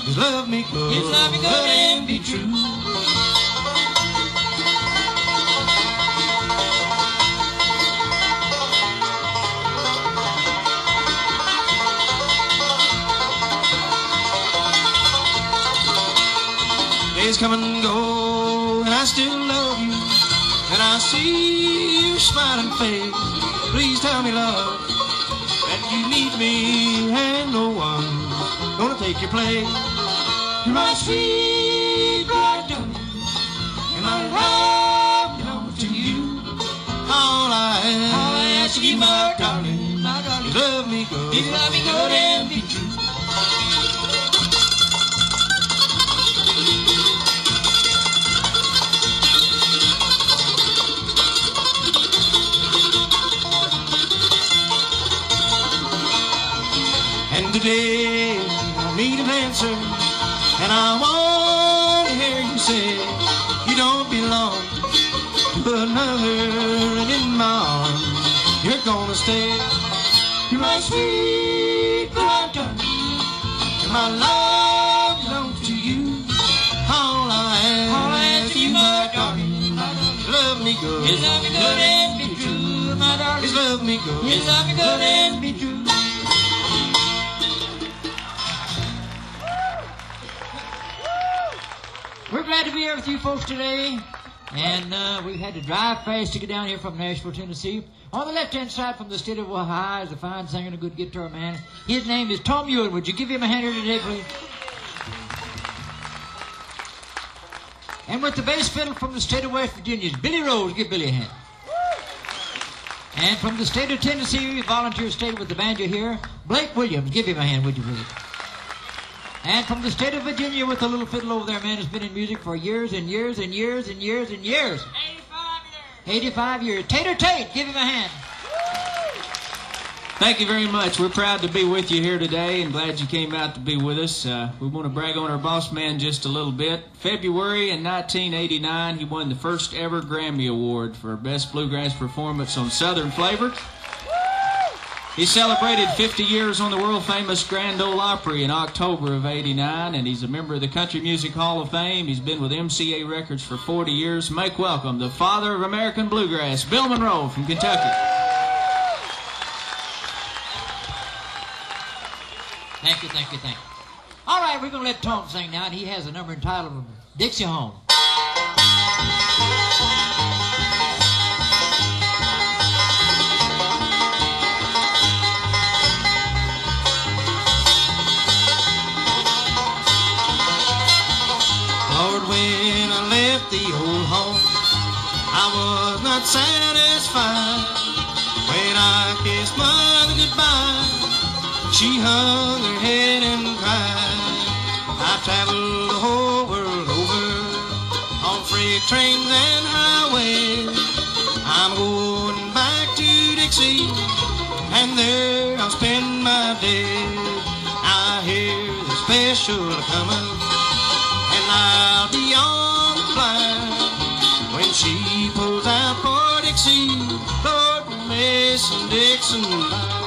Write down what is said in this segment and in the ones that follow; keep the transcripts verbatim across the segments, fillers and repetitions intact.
Just love me good, just love me good and be true. Days come and go, and I still love you, and I see your smiling face. Please tell me, love, that you need me, and no one's gonna take your place. You're my sweet bright darling, and my love belongs to you. All I ask, All I ask of you, my darling, my darling, is love me good, just love me good and be true. Today I need an answer, and I want to hear you say you don't belong to another, and in my arms you're gonna stay. You're my sweet bright darling, and my love belongs to you. All I ask, All I ask of you, my darling, my darling, love me good, just love me good and be true, my darling. just love me good, Just love me good and be true. We're glad to be here with you folks today, and uh, we had to drive fast to get down here from Nashville, Tennessee. On the left-hand side from the state of Ohio is a fine singer and a good guitar man. His name is Tom Ewan. Would you give him a hand here today, please? And with the bass fiddle from the state of West Virginia is Billy Rose. Give Billy a hand. And from the state of Tennessee, volunteer state with the banjo here, Blake Williams. Give him a hand, would you please? And from the state of Virginia with the little fiddle over there, man, has been in music for years and years and years and years and years. eighty-five years. eighty-five years. Tater Tate, give him a hand. Thank you very much. We're proud to be with you here today and glad you came out to be with us. Uh, we want to brag on our boss man just a little bit. February in nineteen eighty-nine, he won the first ever Grammy Award for Best Bluegrass Performance on Southern Flavor. He celebrated fifty years on the world-famous Grand Ole Opry in October of eighty-nine, and he's a member of the Country Music Hall of Fame. He's been with M C A Records for forty years. Make welcome the father of American bluegrass, Bill Monroe from Kentucky. Thank you, thank you, thank you. All right, we're going to let Tom sing now, and he has a number entitled Dixie Home. Lord, when I left the old home, I was not satisfied. When I kissed mother goodbye, she hung her head and cried. I traveled the whole world over on freight trains and highways. I'm going back to Dixie, and there I'll spend my days. I hear the special coming, and I'll be on the fly. When she pulls out for Dixie, Lord, Mason Dixon line.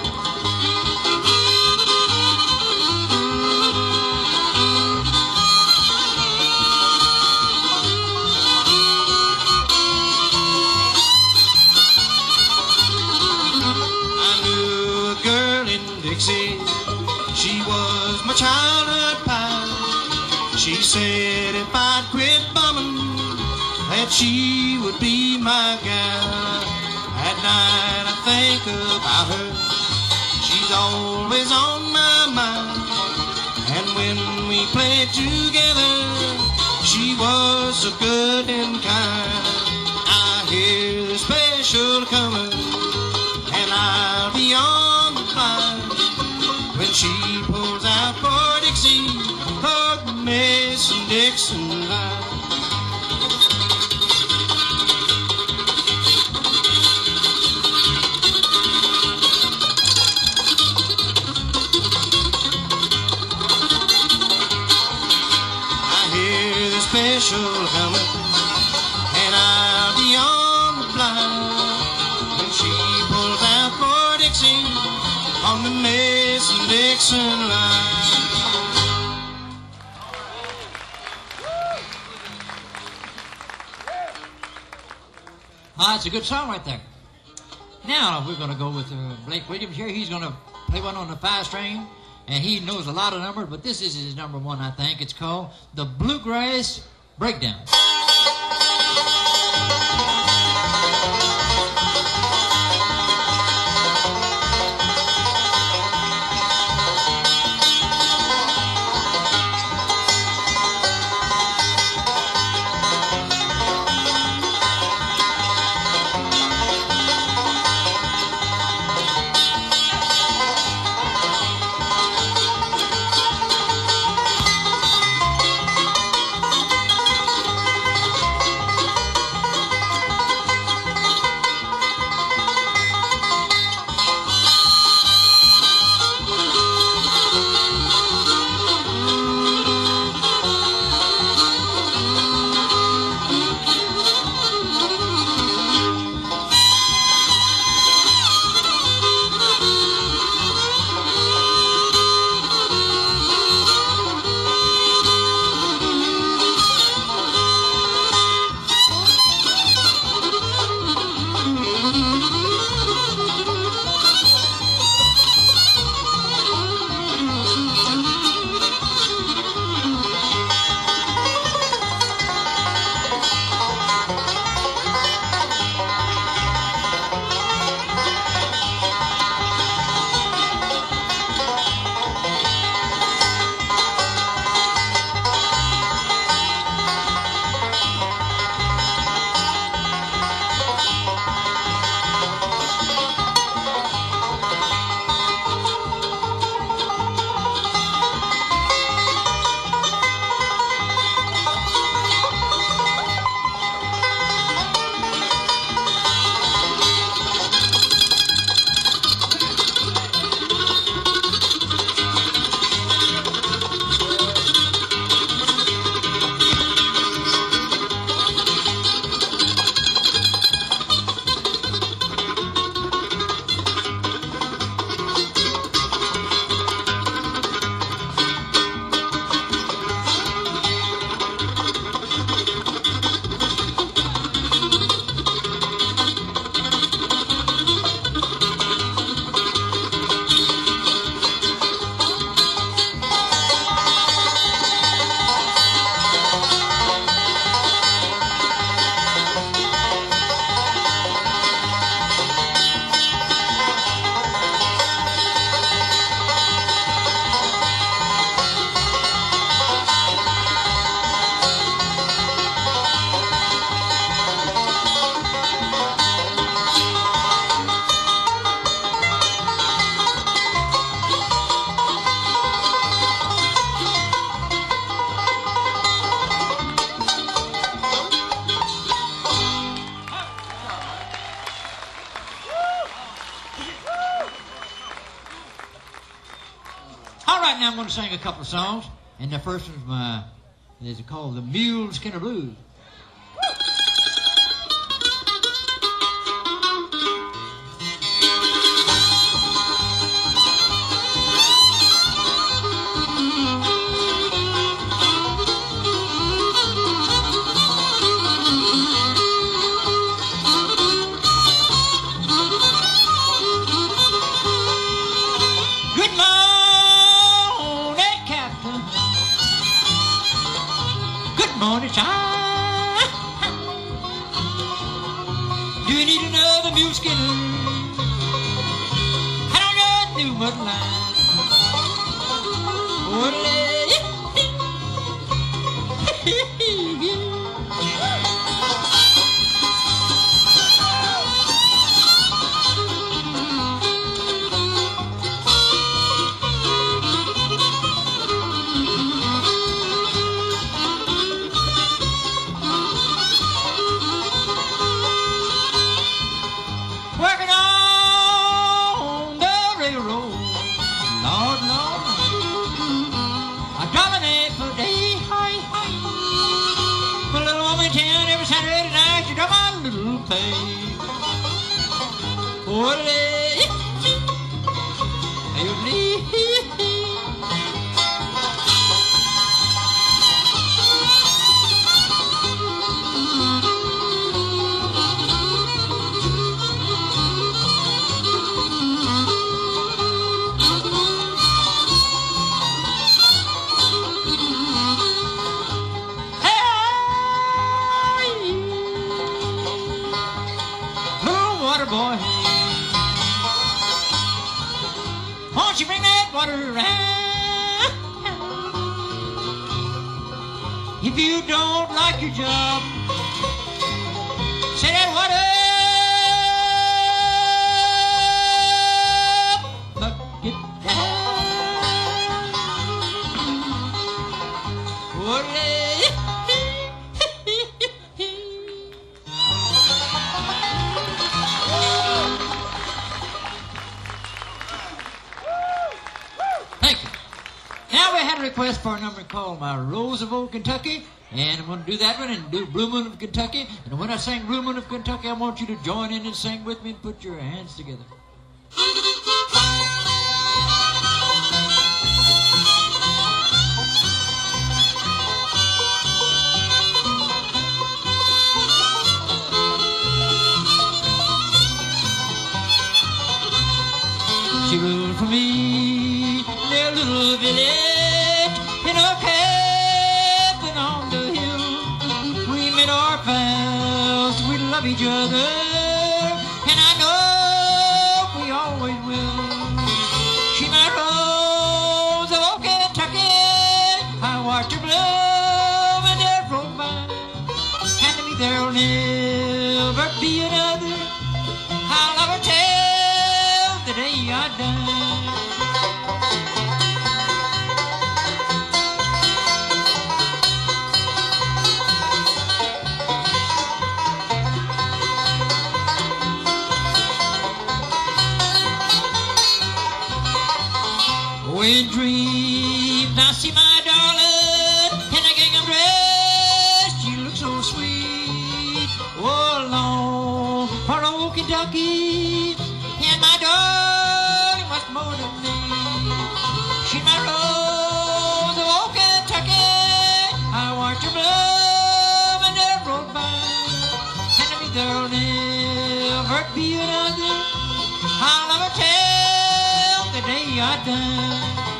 Dixie, she was my childhood pie. She said if I'd quit bumming, that she would be my gal. At night I think about her, she's always on my mind. And when we played together, she was so good and kind. I hear the special coming, and I'll be on the fly. When she pulls out for Dixie, for the Mason Dixon line. I hear the special coming, and I'll be on the fly. When she pulls out for Dixie, on the Mason Dixon line. Ah, it's a good song right there. Now we're going to go with uh, Blake Williams here. He's going to play one on the five string, and he knows a lot of numbers, but this is his number one, I think. It's called The Bluegrass Breakdown. Now I'm going to sing a couple of songs, and the first one's my, is called the Mule Skinner Blues. Morning time. Do you need another mule skinner? I don't know new mud line. Oh, water around. If you don't like your job, say that water. Bucket down. Water. Request for a number called My Rose of Old Kentucky, and I'm going to do that one and do Blue Moon of Kentucky. And when I sing Blue Moon of Kentucky, I want you to join in and sing with me and put your hands together. She ruled for me in a little village. In a cabin on the hill, we met our pals, we love each other, and I know we always will. She my rose of old Kentucky, I watched her bloom and there rolled by. And to me there'll never be another, I'll never tell the day I die. In dreams I see my darling in a gingham dress. She looks so sweet. Oh, long for old Kentucky, and my darling much more than me. She's my rose of old Kentucky. I watched her bloom and there rolled by. And to me there'll never be another, I'll never tell the day I die.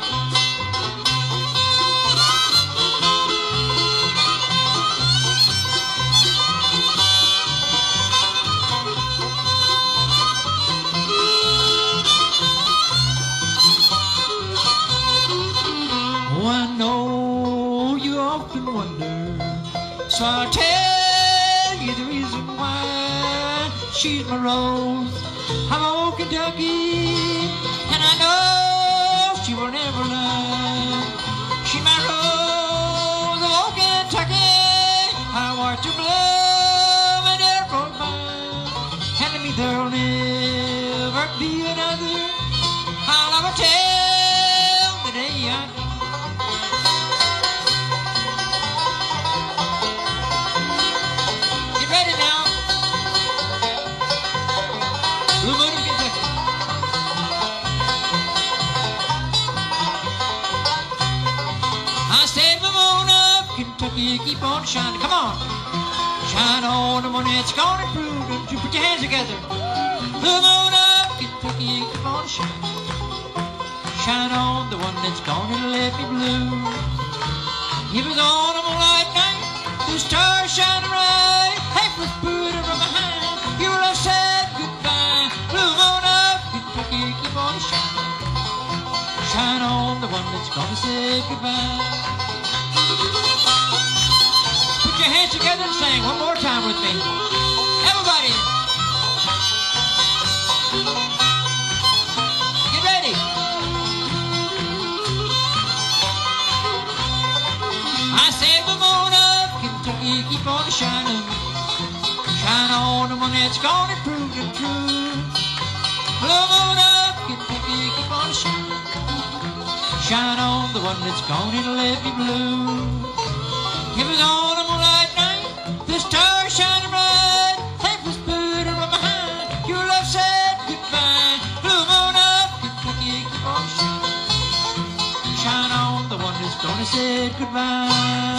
So I'll tell you the reason why. She's my rose, I'm old Kentucky, and I know she will never lie. She's my rose, old Kentucky, I watched her bloom and there rolled by. And to me there'll never be another, I'll never tell the day I die. Keep on shining, come on. Shine on the one that's gonna prove it. You put your hands together. Blue moon of Kentucky, keep on shining. Shine on the one that's gonna let me blue. It was on a moonlight night, the stars shining bright. April put her from behind. Your love said goodbye. Blue moon of Kentucky, keep on shining. Shine on the one that's gonna say goodbye. Put your hands together and sing one more time with me. Everybody. Get ready. I said the moon of Kentucky, keep on shining. Shine on the one that's gonna prove the truth. Blue moon of Kentucky, keep on shining. Shine on the one that's gonna let me blue. It was on a moonlight night, the stars shining bright. Papers put her from behind. Your love said goodbye. Blue moon of Kentucky, keep on shining. Shine on the one that's gonna say goodbye.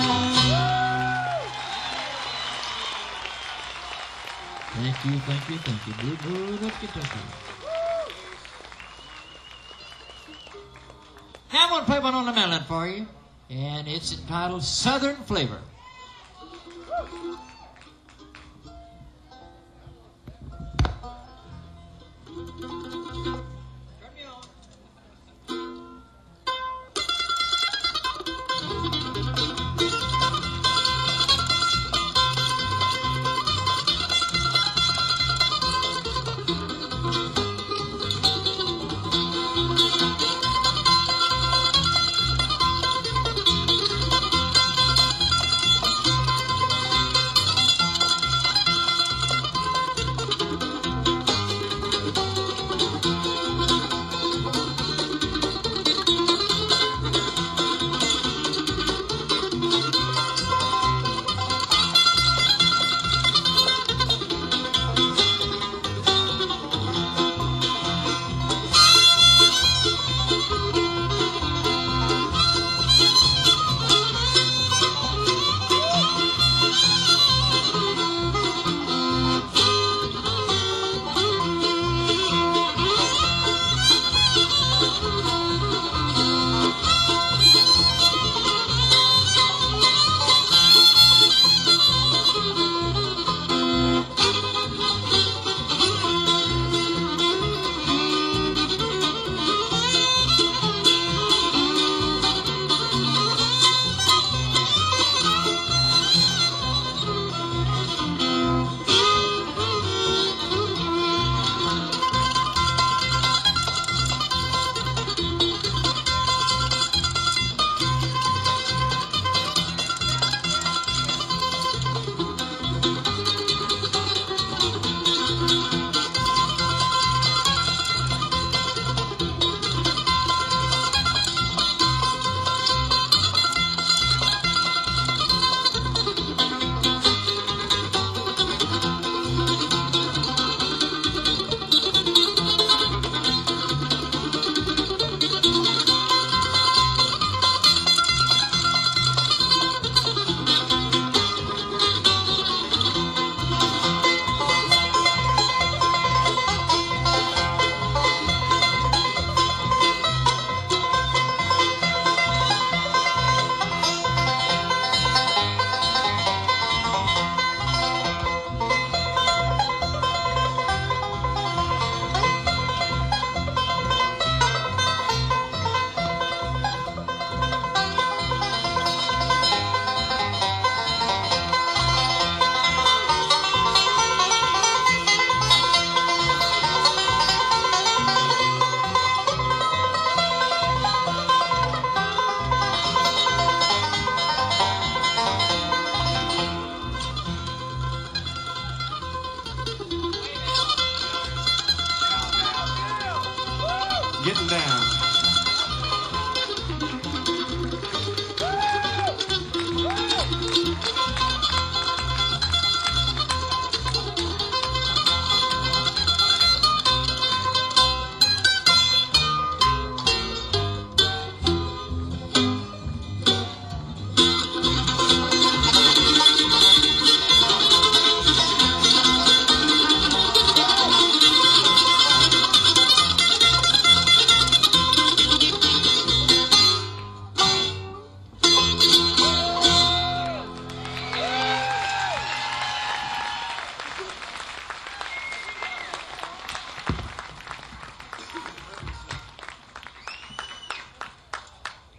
Thank you, thank you, thank you. Blue moon of Kentucky. Now I'm going to play one on the melon for you. And it's entitled Southern Flavor. Turn me on.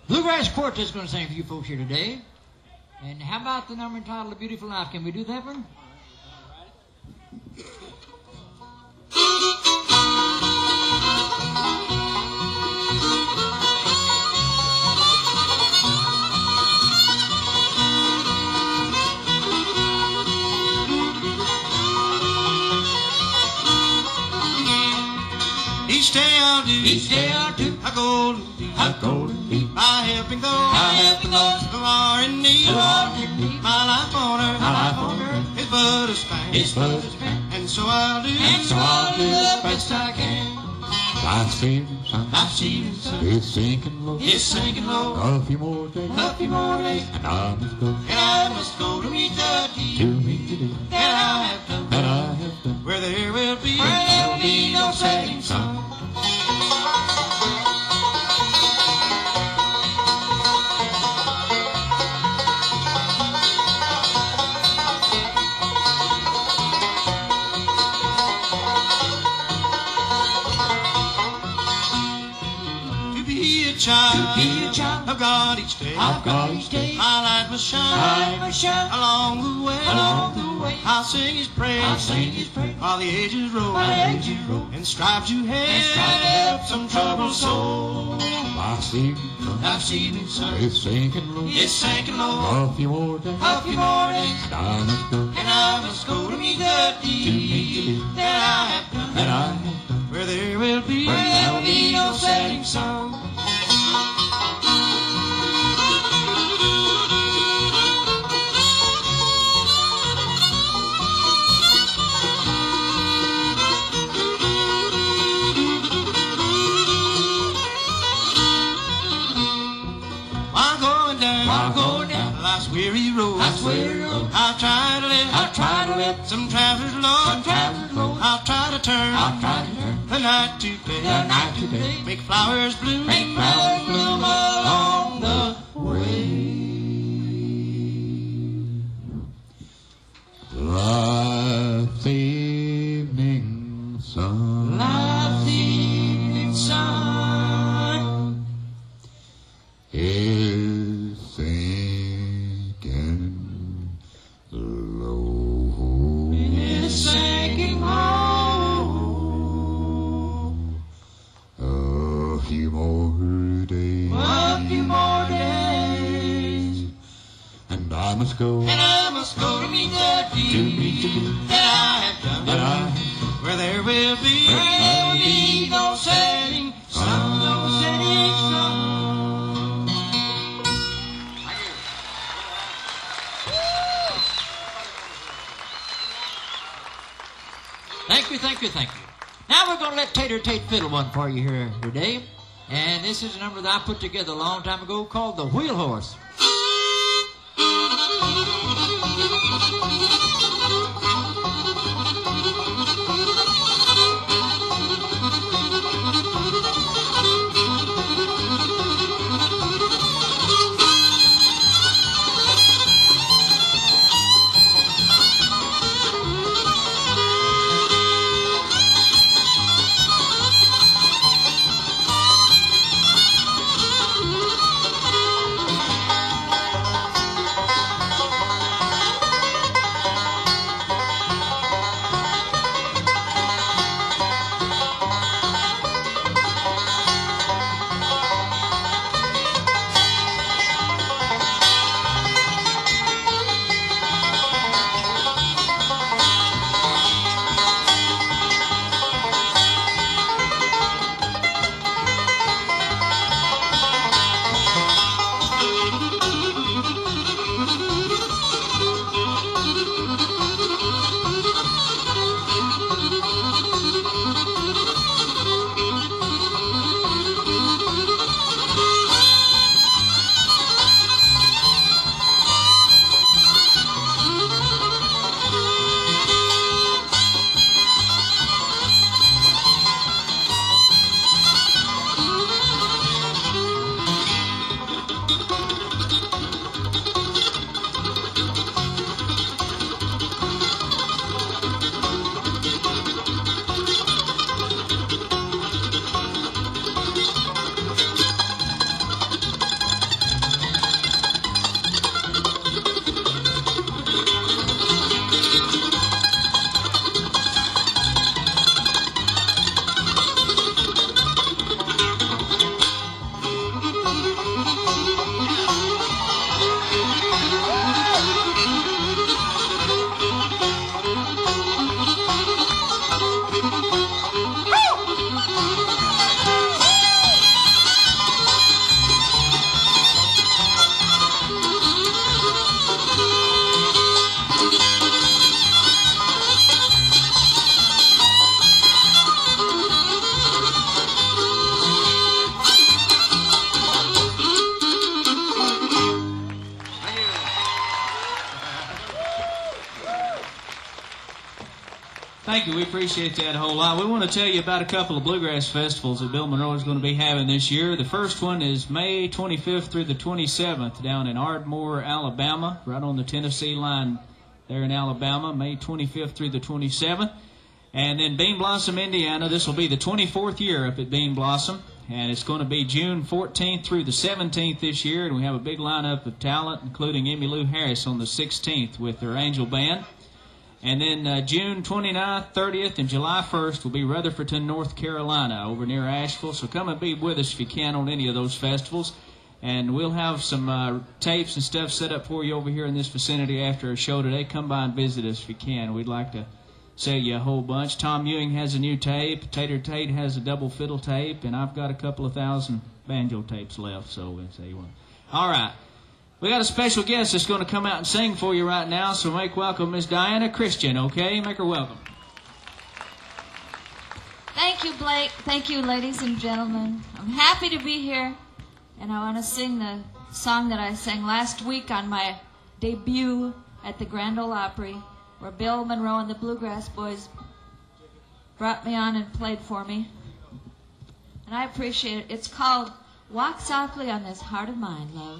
Bluegrass Quartet's going to sing for you folks here today. And how about the number entitled A Beautiful Life? Can we do that one? Each day I'll do, Each day I'll do a golden deed, a golden deed. by helping those By helping those who are in need. who are in need. My life on earth, My life on earth is but a span, is but a span. and so I'll do, And so I'll do the best I can. Life's fading sun Life's fading sun is sinking low. is sinking low. A few more days, A few more days, and I must go and I must go to meet the to deed meet the day that I have done, that I have done. where there will be, where there'll be no setting sun. to be a child, To be a child of God each day. of God each day. My light must I shine must shine along the way. along the way. I'll sing His praise, I'll sing His praise while the ages roll, while the ages roll, and strive to and strive to help help some troubled soul. Life's evening sun Life's evening sun is sinking low. is sinking low. A few more days, A few more days, and I must go and I must go to meet the deed that I have done, that I have done. where there will be, where there'll be no setting sun. I'm going down, I'm going down life's weary road. Life's weary road. I'll try to let I'll try to let some travelers along. some travelers along. I'll try to turn I'll try to turn the night to day. the night to day. Make flowers bloom, Make flowers bloom along the way. Life's evening sun Life's evening sun is sinking low. is sinking low. A few more days, A few more days, and I must go and I must go to meet the to meet the deed day that I have done, that I have where there will be, where there will be no setting sun, no setting sun. Thank you, thank you, thank you. Now we're going to let Tater Tate fiddle one for you here today. And this is a number that I put together a long time ago called The Wheel Horse. thank you. We appreciate that a whole lot. We want to tell you about a couple of bluegrass festivals that Bill Monroe is going to be having this year. The first one is May twenty-fifth through the twenty-seventh down in Ardmore, Alabama, right on the Tennessee line there in Alabama, May twenty-fifth through the twenty-seventh. And then Bean Blossom, Indiana, this will be the twenty-fourth year up at Bean Blossom. And it's going to be June fourteenth through the seventeenth this year. And we have a big lineup of talent, including Emmylou Harris on the sixteenth with their Angel Band. And then uh, June twenty-ninth, thirtieth, and July first will be Rutherfordton, North Carolina, over near Asheville. So come and be with us if you can on any of those festivals. And we'll have some uh, tapes and stuff set up for you over here in this vicinity after our show today. Come by and visit us if you can. We'd like to sell you a whole bunch. Tom Ewing has a new tape. Tater Tate has a double fiddle tape. And I've got a couple of thousand banjo tapes left. So we'll say you want. All right. We got a special guest that's going to come out and sing for you right now. So make welcome Miss Diana Christian, okay? Make her welcome. Thank you, Blake. Thank you, ladies and gentlemen. I'm happy to be here. And I want to sing the song that I sang last week on my debut at the Grand Ole Opry, where Bill Monroe and the Bluegrass Boys brought me on and played for me. And I appreciate it. It's called Walk Softly on This Heart of Mine, Love.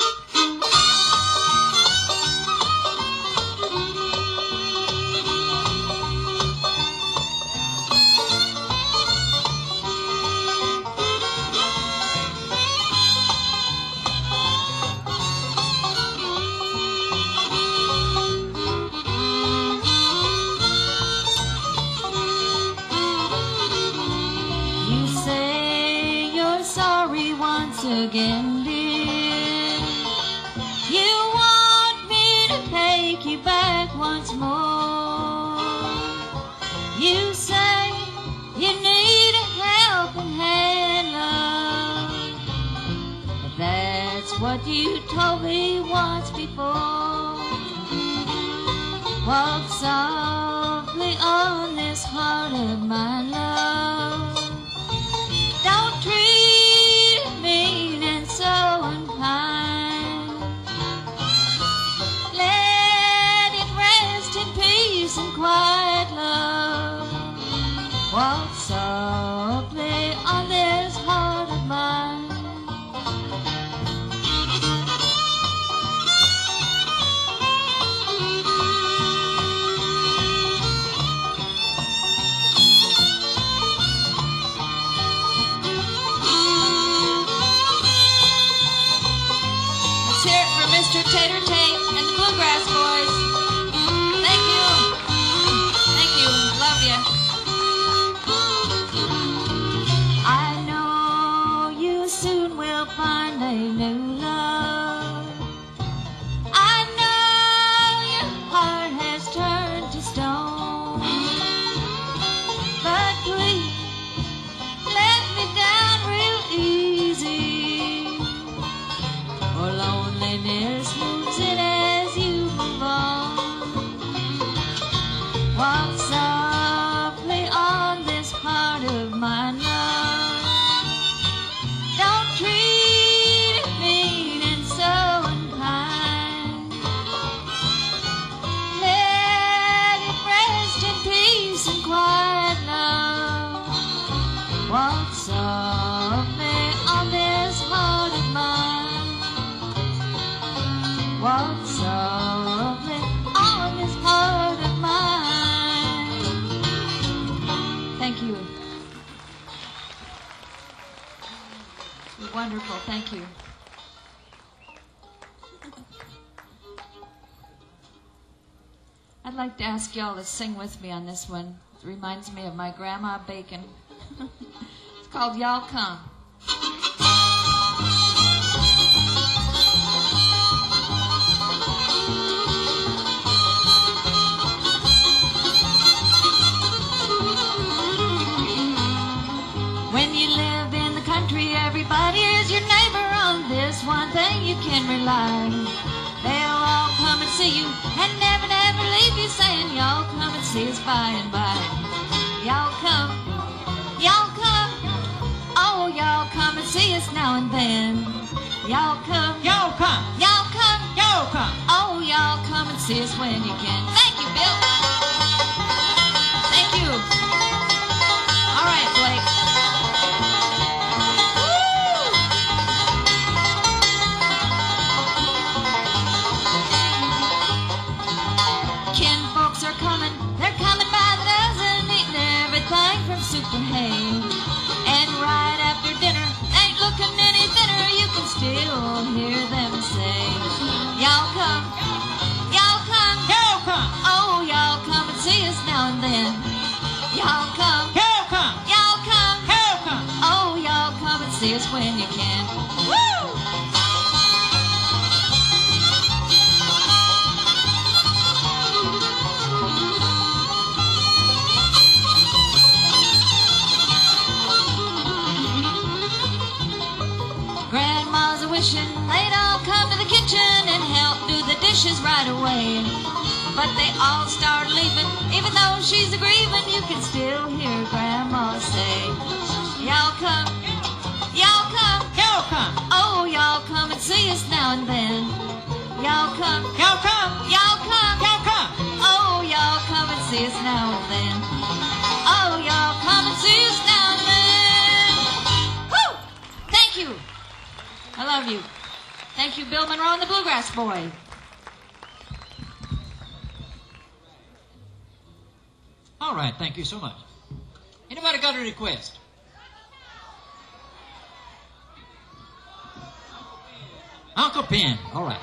Again, dear, you want me to take you back once more. You say you need a helping hand, love, but that's what you told me once before. Walk softly on this heart of mine, love. Don't treat me so unkind. Let it rest in peace and quiet, love. Walk softly on this heart of mine. Mister Tater Tate and the Bluegrass Boys. Thank you. Thank you. Love you. I know you soon will find a new love. I know your heart has turned to stone. But please, let me down real easy. For loneliness moves in as you move on. Walk softly on this heart of mine, love. Don't treat it mean and so unkind. Let it rest in peace and quiet, love. Walk softly on this heart of mine. Walk softly on this heart of mine. Thank you. You're wonderful. Thank you. I'd like to ask y'all to sing with me on this one. It reminds me of my Grandma Bacon. It's called Y'all Come. When you live in the country, everybody is your neighbor. On this one thing you can rely. They'll all come and see you and never, never leave you, saying, y'all come and see us by and by. Y'all come, y'all come, oh, y'all come and see us now and then. Y'all come, Y'all come. y'all come, Y'all come. oh, y'all come and see us when you can. Thank you, Bill. Thank you. hear them say, y'all come, y'all come, Y'all come. oh, y'all come and see us now and then. Y'all come, Y'all come. y'all come, Y'all come. oh, y'all come and see us when you can. Woo! Grandma's a wishing they'd all come to the kitchen and help do the dishes right away. But they all start leaving, even though she's a grieving, you can still hear Grandma say, y'all come, y'all come, Y'all come. oh, y'all come and see us now and then. Y'all come, Y'all come. y'all come, Y'all come. oh, y'all come and see us now and then. Oh, y'all come and see us now and then. Woo! Thank you. I love you. Thank you, Bill Monroe and the Bluegrass Boy. All right, thank you so much. Anybody got a request? Uncle Ben. All right.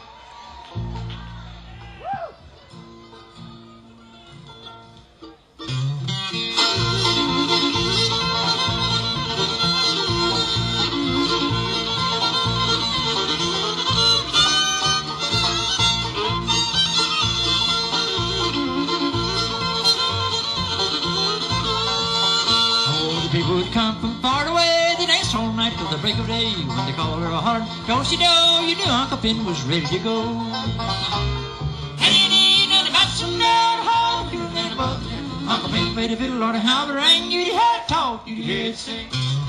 People would come from far away, they danced all night till the break of day. When they called her a holler, don't you know, you knew Uncle Ben was ready to go. And you need nothing but some down home, you and above. Uncle Ben played a fiddle on a hammer, and you'd hear it talk, you'd hear it sing.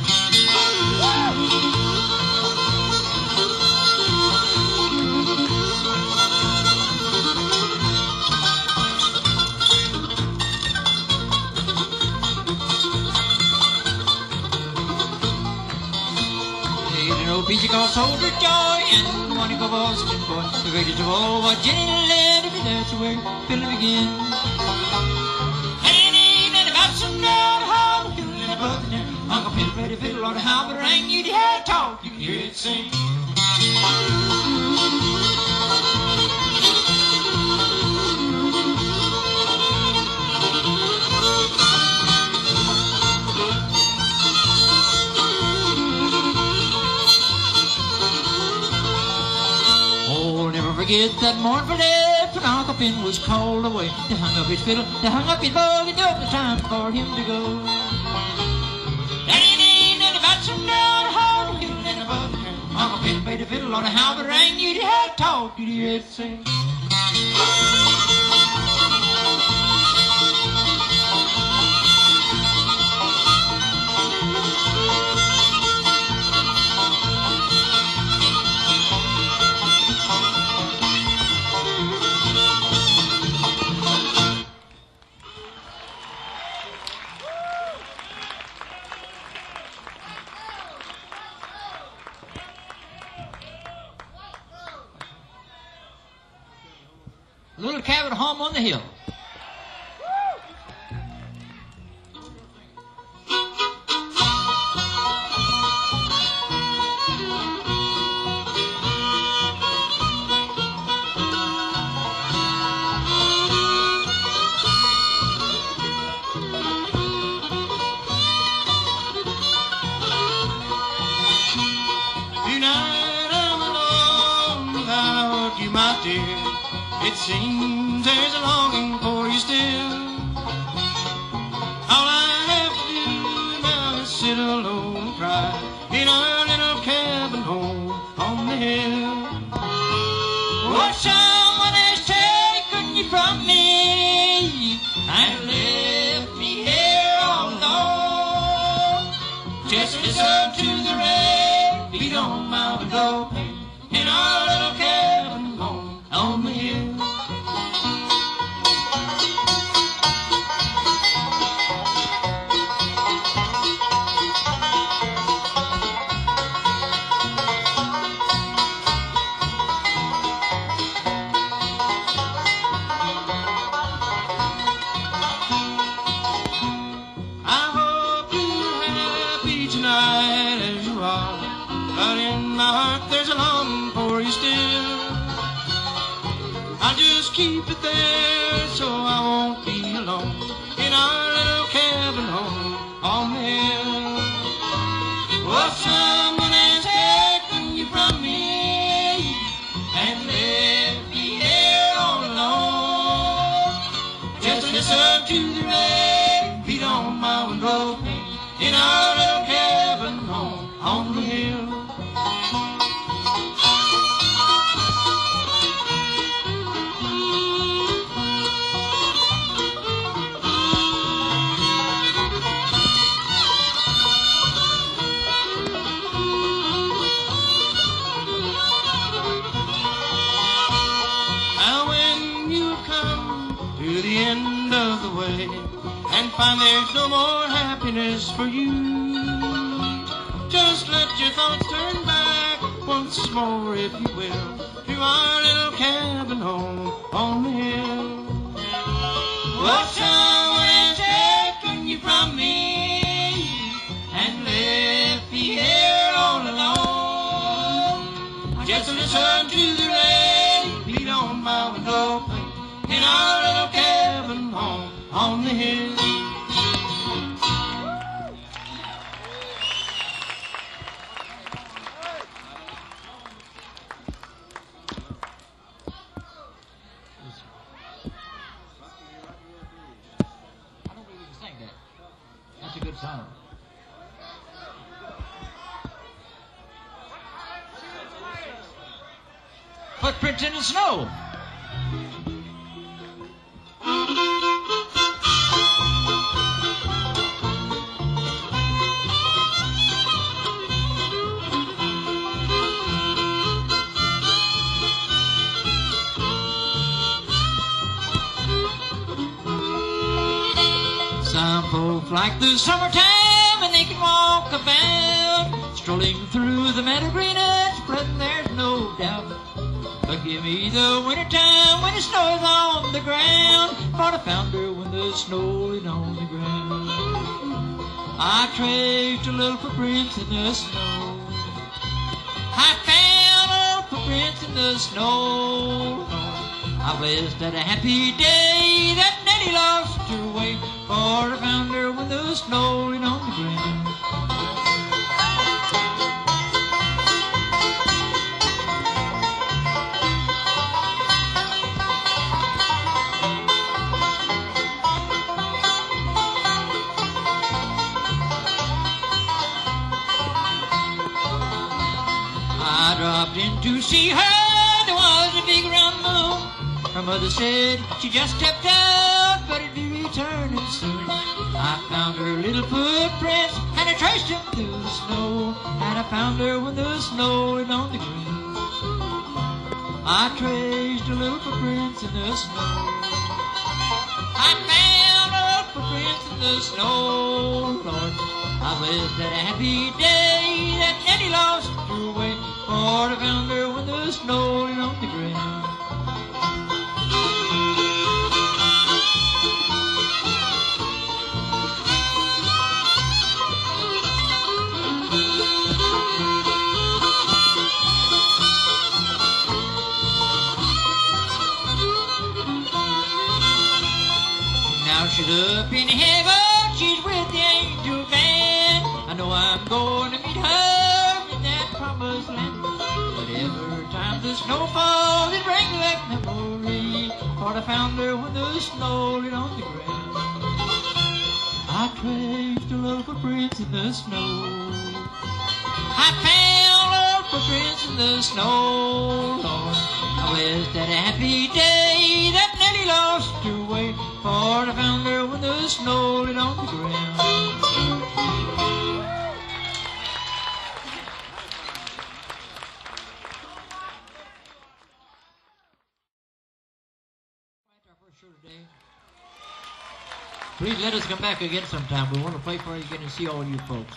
Peachy called Soldier Joy and Monica Boston Boy. The greatest of all was Jenny Lind, if that's where Philip began. Ain't even about some down home, fiddling above the net. Uncle Ben played a fiddle on a hammer, and you'd hear it talk, you could hear it sing. Forget that mournful day when Uncle Ben was called away. They hung up his fiddle, they hung up his bow, and it was time for him to go. That ain't nothing about some down home, fiddling above the ground. Uncle Ben played a fiddle on a hammer, and you'd hear it talk, you'd hear it sing. Little cabin home on the hill. Tonight I'm alone without you, my dear. It seems there's a longing for you still. All I have to do now is sit alone and cry in our little cabin home on the hill. Oh, someone has taken you from me and left me here all alone. Just listen to the rain beat on my window pane in our little cabin home on the hill. I hope you're happy tonight as you are, but in my heart there's a long just keep it there so I won't be alone in our little cabin home on the hill. Well, someone has taken you from me and left me here all alone. Just listen to the rain beat on my window pane in our little cabin home on the hill. Of the way and find there's no more happiness for you. Just let your thoughts turn back once more, if you will, to our little cabin home on the hill. Well, someone has taken you from me and left me here all alone. Just listen to the rain beat on my window pane in our little cabin home on the hill. I don't believe you can sing that. That's a good song. Footprints in the snow. Some folks like the summertime and they can walk about, strolling through the meadow green and spreading, there's no doubt. But give me the wintertime when the snow is on the ground, for I found her when the snow is on the ground. I traced a little footprints in the snow. I found little footprints in the snow. I blessed that a happy day that Nettie lost her way, for I found her when the snow is on the ground. I dropped in to see her, there was a big round moon. Her mother said she just stepped out, but it'd be returning soon. I found her little footprints, and I traced them through the snow. And I found her when the snow is on the ground. I traced her little footprints in the snow. I found her little footprints in the snow, Lord. I blessed that happy day that Nettie lost her way, for I found her when the snow is on the ground. Now she's up in heaven, she's with the angel band. I know I'm going to meet her in that promised land. But every time the snow falls, it brings back memory, for I found her when the snow is on the ground. I traced her little footprints in the snow. I found little footprints in the snow, Lord. I blessed that happy day that Nellie lost her way, for I found her when the snow is on the ground. Please let us come back again sometime. We want to play for you again and see all you folks.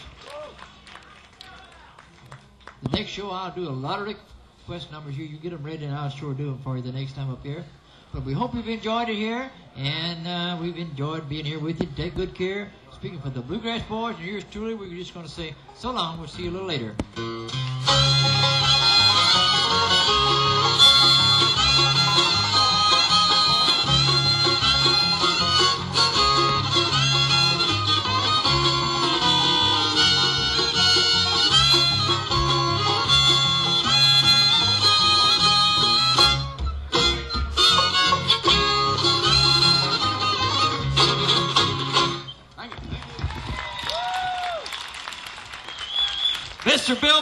The next show, I'll do a lot of request numbers here. You get them ready, and I'll sure do them for you the next time up here. But we hope you've enjoyed it here, and uh, we've enjoyed being here with you. Take good care. Speaking for the Bluegrass Boys and yours truly, we're just going to say so long. We'll see you a little later.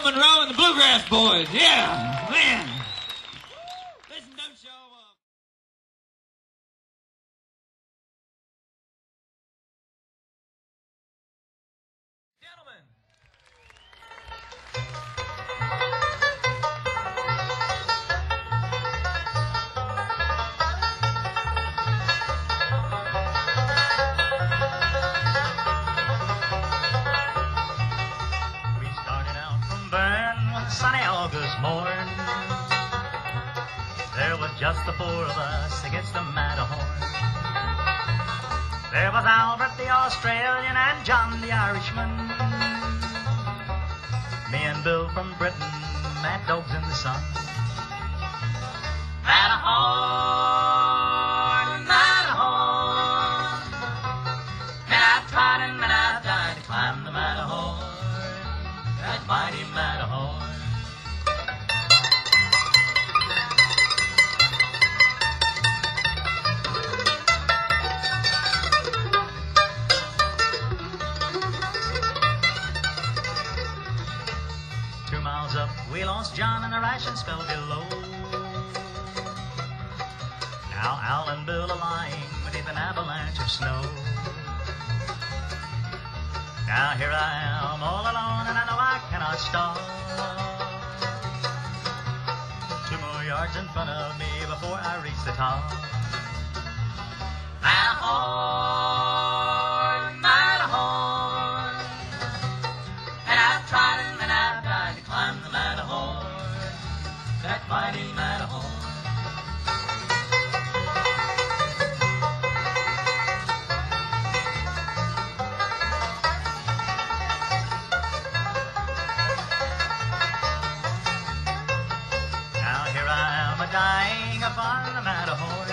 Monroe and the Bluegrass Boys. Yeah, man. Listen, don't show up. Gentlemen. We started out from Bern one sunny August morn. There was just the four of us against the Matterhorn. There was Albert the Australian and John the Irishman. Me and Bill from Britain, mad dogs in the sun. Matterhorn, Matterhorn. And I've tried and I've died to climb the Matterhorn, that mighty Matterhorn. Two miles up, we lost John and the rations fell below. Now Al and Bill are lying beneath an avalanche of snow. Now here I am all alone and I know I cannot stop. Two more yards in front of me before I reach the top. Matterhorn, Matterhorn. And I've tried and I've died to climb the Matterhorn, that mighty Matterhorn. Now here I am a-dying upon the Matterhorn.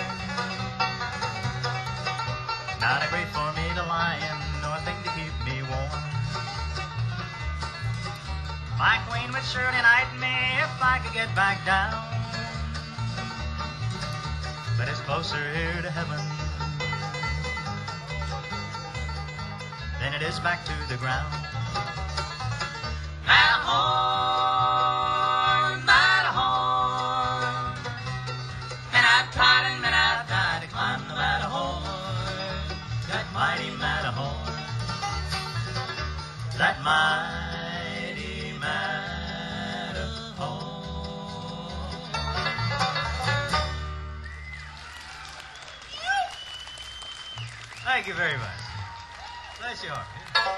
Not a grate for me to lie in, nor a thing to keep me warm. My queen would surely knight me if I could get back down. But it's closer here to heaven than it is back to the ground. Matterhorn, Matterhorn. And I've tried and I've died to climb the Matterhorn, that mighty Matterhorn, that mighty Matterhorn. Thank you very much. Bless your heart.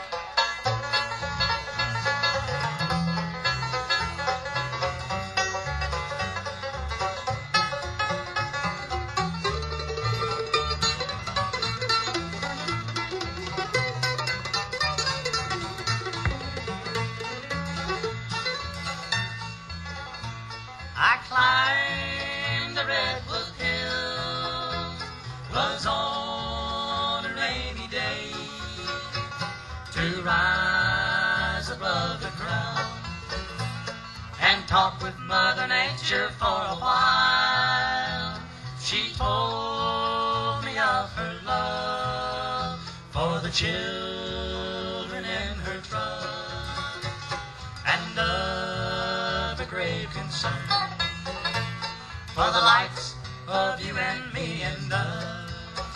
I climbed the Redwood Hill, was on a rainy day, to rise above the ground and talk with Mother Nature for a while. She told me of her love for the children in her trust, and of a grave concern for the likes of you and me and us.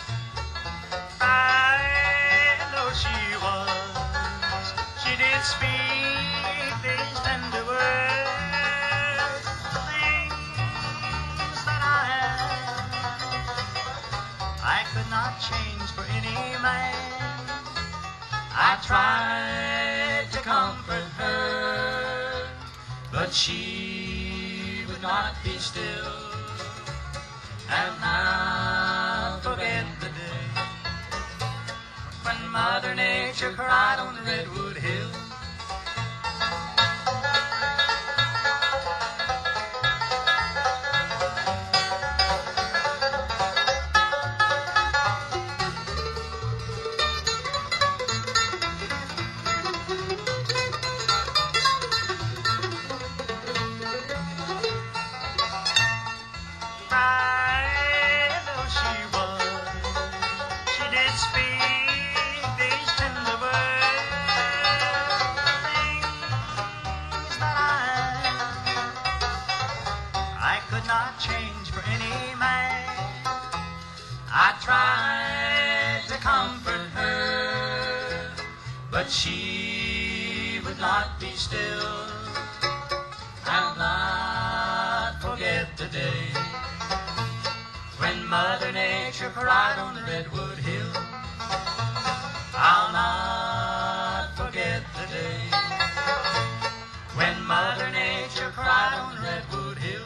I know she was, she did speak these tender words, things that I had, I could not change for any man. I tried to comfort her, but she would not be still. And I'll forget the day when Mother Nature cried on the Redwood Hill. Speak these tender words, could not change for any man. I tried to comfort her, but she would not be still. I'll not forget the day when Mother Nature cried on the Redwood Hill. I'll not forget the day when Mother Nature cried on the Redwood Hill.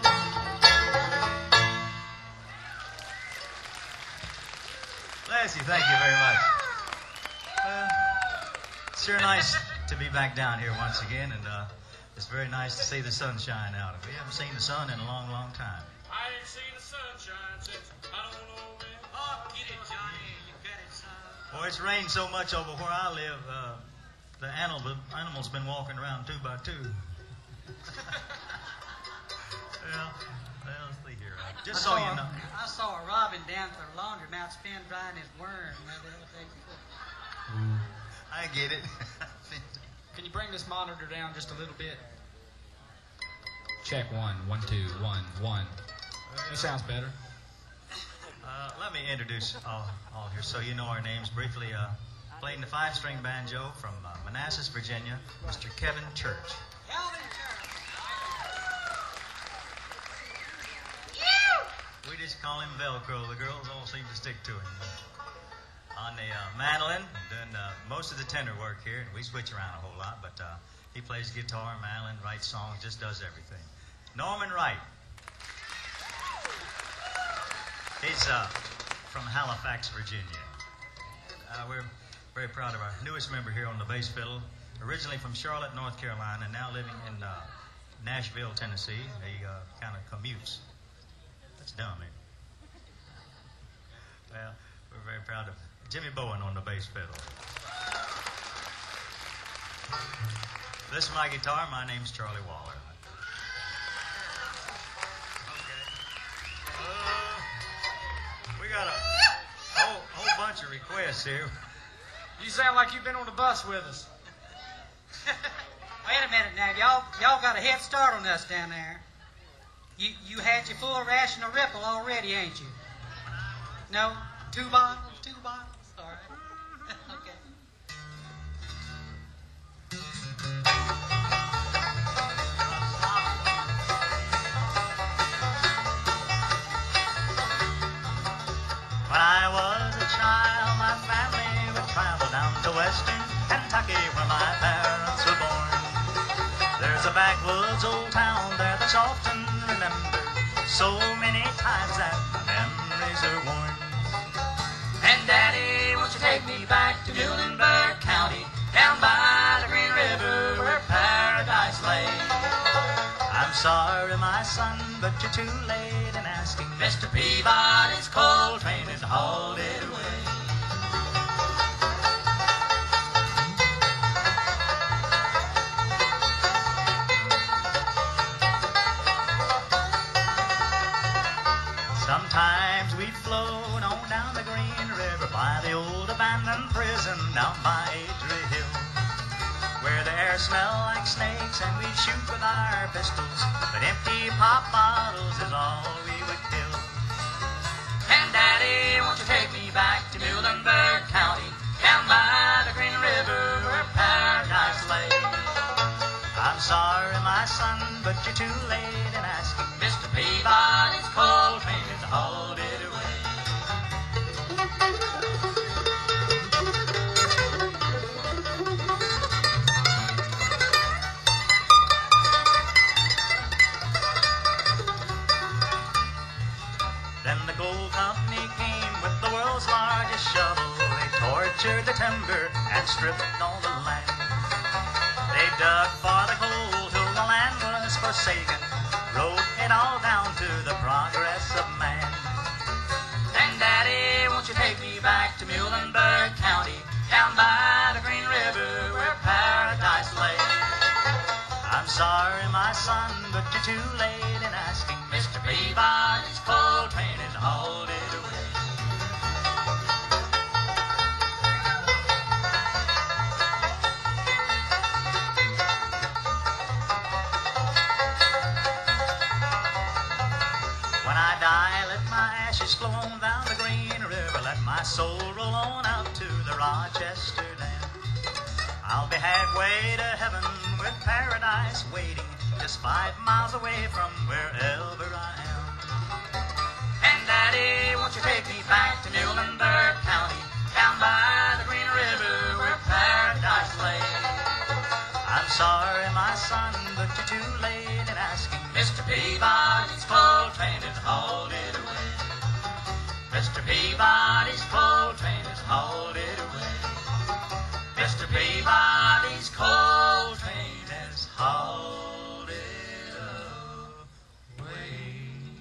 Bless you, thank you very much. Well, it's sure nice to be back down here once again, and uh, it's very nice to see the sunshine out. We haven't seen the sun in a long, long time. I ain't seen the sunshine since I don't know when. Oh, get it, Johnny. You got it, son. Boy, it's rained so much over where I live, uh, the animal, animals been walking around two by two. well, well, let's see here. Uh, just so you know. I saw a robin down at the laundromat spin drying his worm the other day. I get it. Can you bring this monitor down just a little bit? Check one, one, two, one, one. That sounds better. Uh, let me introduce all, all here so you know our names briefly. Uh, playing the five-string banjo from uh, Manassas, Virginia, Mister Kevin Church. Calvin Church. We just call him Velcro. The girls all seem to stick to him. On the uh, mandolin, doing uh, most of the tenor work here. We switch around a whole lot, but uh, he plays guitar, mandolin, writes songs, just does everything. Norman Wright. He's uh, from Halifax, Virginia. Uh, we're very proud of our newest member here on the bass fiddle, originally from Charlotte, North Carolina, and now living in uh, Nashville, Tennessee. He uh, kind of commutes. That's dumb, ain't it? Well, we're very proud of Jimmy Bowen on the bass fiddle. This is my guitar. My name's Charlie Waller. Okay. Uh, we got a whole, whole bunch of requests here. You sound like you've been on the bus with us. Wait a minute now. Y'all y'all got a head start on us down there. You you had your full ration of Ripple already, ain't you? No? Two bottles? Two bottles? All right. Okay. When I was a child, my family would travel down to western Kentucky where my parents were born. There's a backwoods old town there that's often remembered so many times that my memories are worn. And Daddy, won't you take me back to Muhlenberg County, down by the Green River where paradise lay? I'm sorry, my son, but you're too late in asking. Mister Peabody's coal train is hauled it away. Sometimes we float on down the Green River by the old abandoned prison down by Adrie Hill, where the air smell like snakes and we shoot with our pistols, but empty pop bottles is all we would kill. And Daddy, won't you take me back to Muhlenberg County, down by the Green River where paradise lay? I'm sorry, my son, but you're too late in asking. Mister Peabody's coal train is hauled it away. Then the gold company came with the world's largest shovel. They tortured the timber and stripped all the land. They dug for the coal till the land was forsaken, wrote it all down to the progress of man. And Daddy, won't you take me back to Muhlenberg County, down by the Green River where paradise lay? I'm sorry, my son, but you're too late in asking. Mister Peabody's coal train is hauled it away. I die, let my ashes flow on down the Green River. Let my soul roll on out to the Rochester Dam. I'll be halfway to heaven with paradise waiting, just five miles away from wherever I am. And Daddy, won't you take me back to Muhlenberg County, down by the Green River where paradise lay? I'm sorry, my son, but you're too late in asking. Mister Peabody's coal train is hauled it away. Mister Peabody's coal train is hauled it away. Mister Peabody's coal train is hauled it away.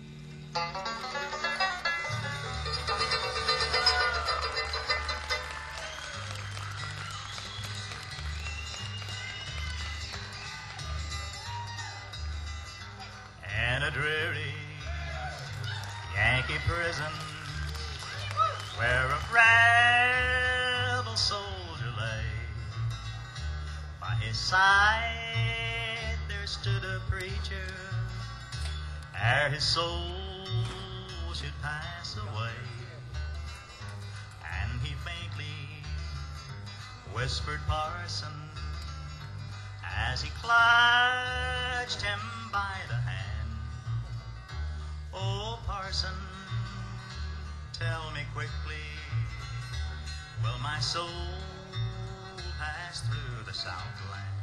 In a dreary Yankee prison where a rebel soldier lay, by his side there stood a preacher ere his soul should pass away, and he faintly whispered, "Parson," as he clutched him by the hand. "Oh, Parson, tell me quickly, will my soul pass through the Southland?"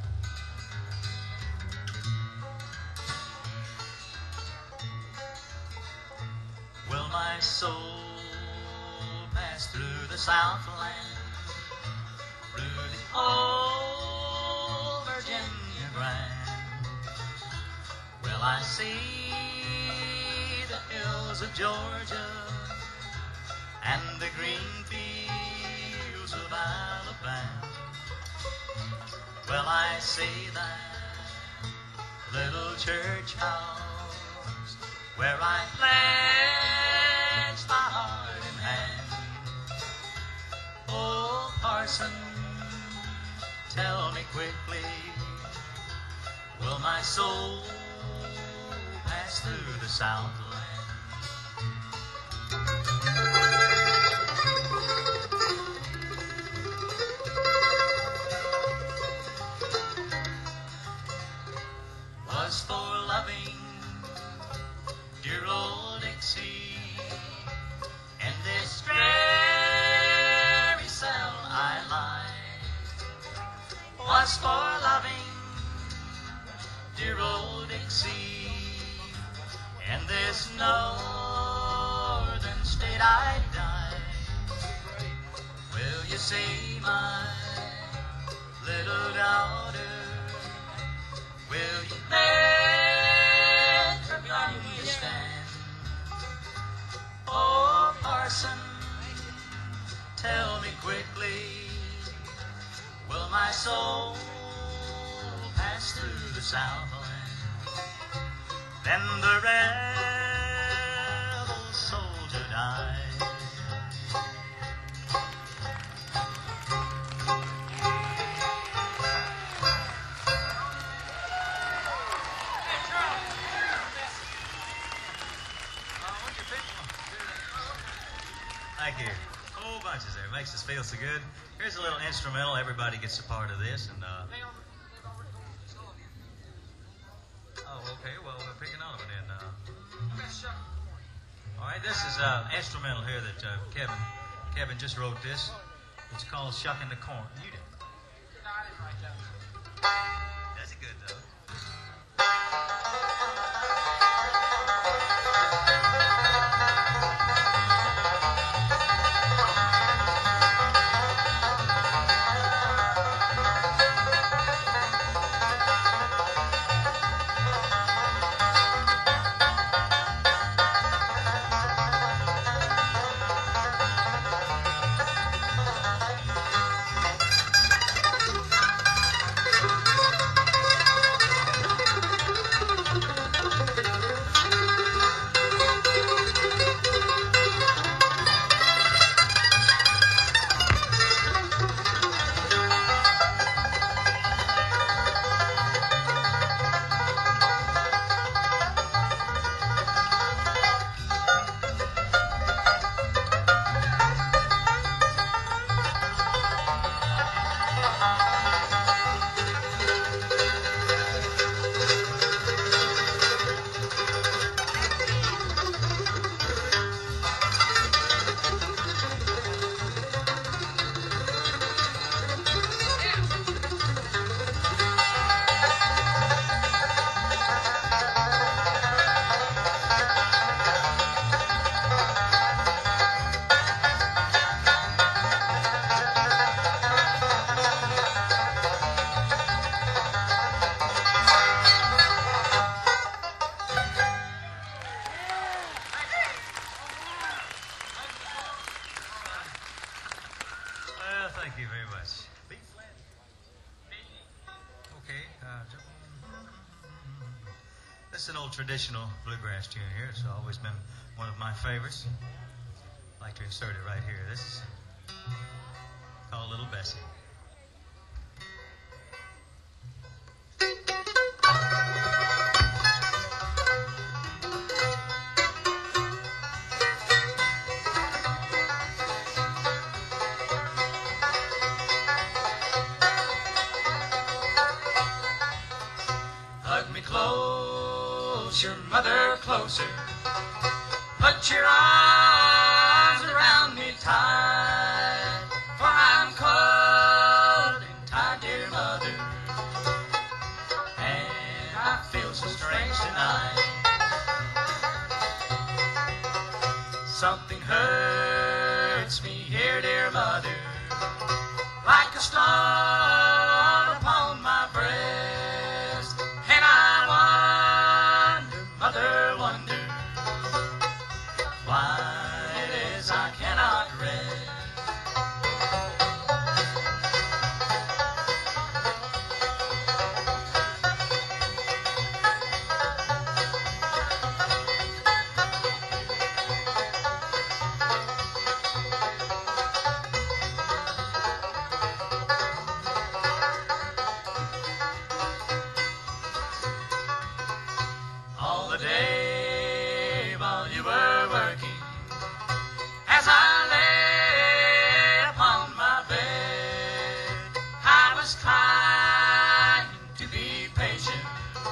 Will my soul pass through the Southland, through the old Virginia grand? Will I see the hills of Georgia and the green fields of Alabama? Will I see that little church house where I pledged my heart and hand? Oh, Parson, tell me quickly, will my soul pass through the Southland? Was for loving dear old Dixie in this dreary cell I lie. Was for loving dear old Dixie in this northern state I die. Will you see my little daughter? Will you let her by me stand? Oh, Parson, tell me quickly, will my soul pass through the Southland? Then the rebel soldier died. Thank you. Whole bunches there. Makes us feel so good. Here's a little instrumental. Everybody gets a part of this. And uh, oh, okay. Well, we're picking on it then. Uh, all right. This is uh, instrumental here that uh, Kevin Kevin just wrote this. It's called "Shucking the Corn." You did. No, I didn't write that. That's good though. you very much. B flat. Okay. Uh, this is an old traditional bluegrass tune here. It's always been one of my favorites. I'd like to insert it right here. This is called Little Bessie. Hug me close, your mother closer. Put your arms around me tight, for I'm cold and tired, dear mother, and I feel so strange tonight. Something hurts me here, dear mother, like a stone upon my breast, and I wonder, mother, wonder why it is I cannot rest. All the day while you were working, as I lay upon my bed, I was trying to be patient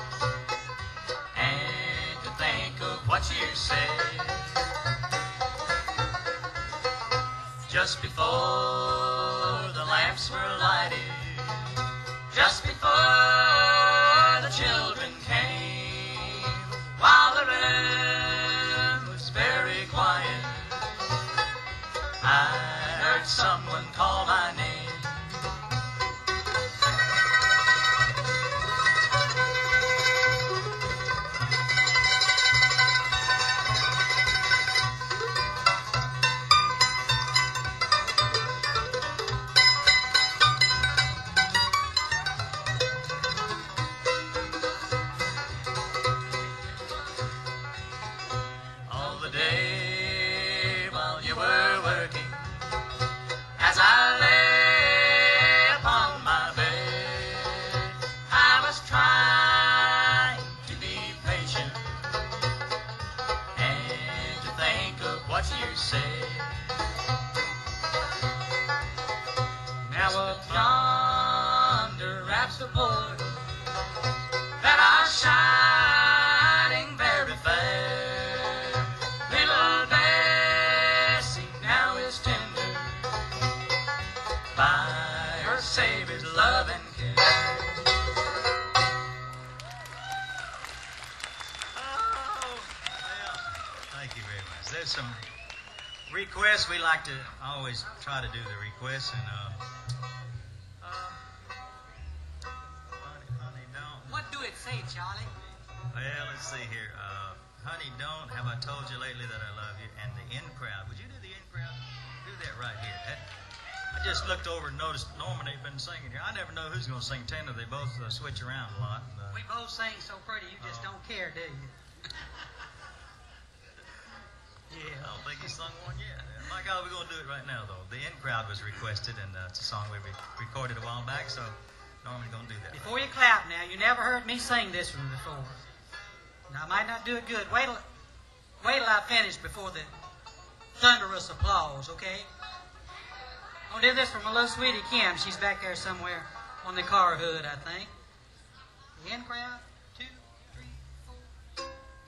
and to think of what you said. Just before the lamps were lighted, just before the children came, while the room was very quiet, I heard someone call my name. All the day while you were working, as I lay upon my bed, I was trying to be patient and to think of what you said. Now up yonder wraps the board that are shining very fair. Little Bessie now is tender by her Savior's love and care. Oh, well, thank you very much. There's some requests. We like to always try to do the requests, and uh, uh, honey, honey, don't. What do it say, Charlie? Well, let's see here. Uh, honey, don't. Have I told you lately that I love you? And the in crowd. Would you do the in crowd? Do that right here. That, I just looked over and noticed Norman ain't been singing here. I never know who's going to sing tenor. They both uh, switch around a lot. Uh, We both sing so pretty, you just Oh. don't care, do you? I don't think he's sung one yet. My God, we're going to do it right now, though. The in crowd was requested, and uh, it's a song we re- recorded a while back, so Norman's going to do that. Before you clap now, you never heard me sing this one before. Now, I might not do it good. Wait till, wait till I finish before the thunderous applause, okay? I'll do this for my little sweetie Kim. She's back there somewhere on the car hood, I think. The in crowd. Two, three, four.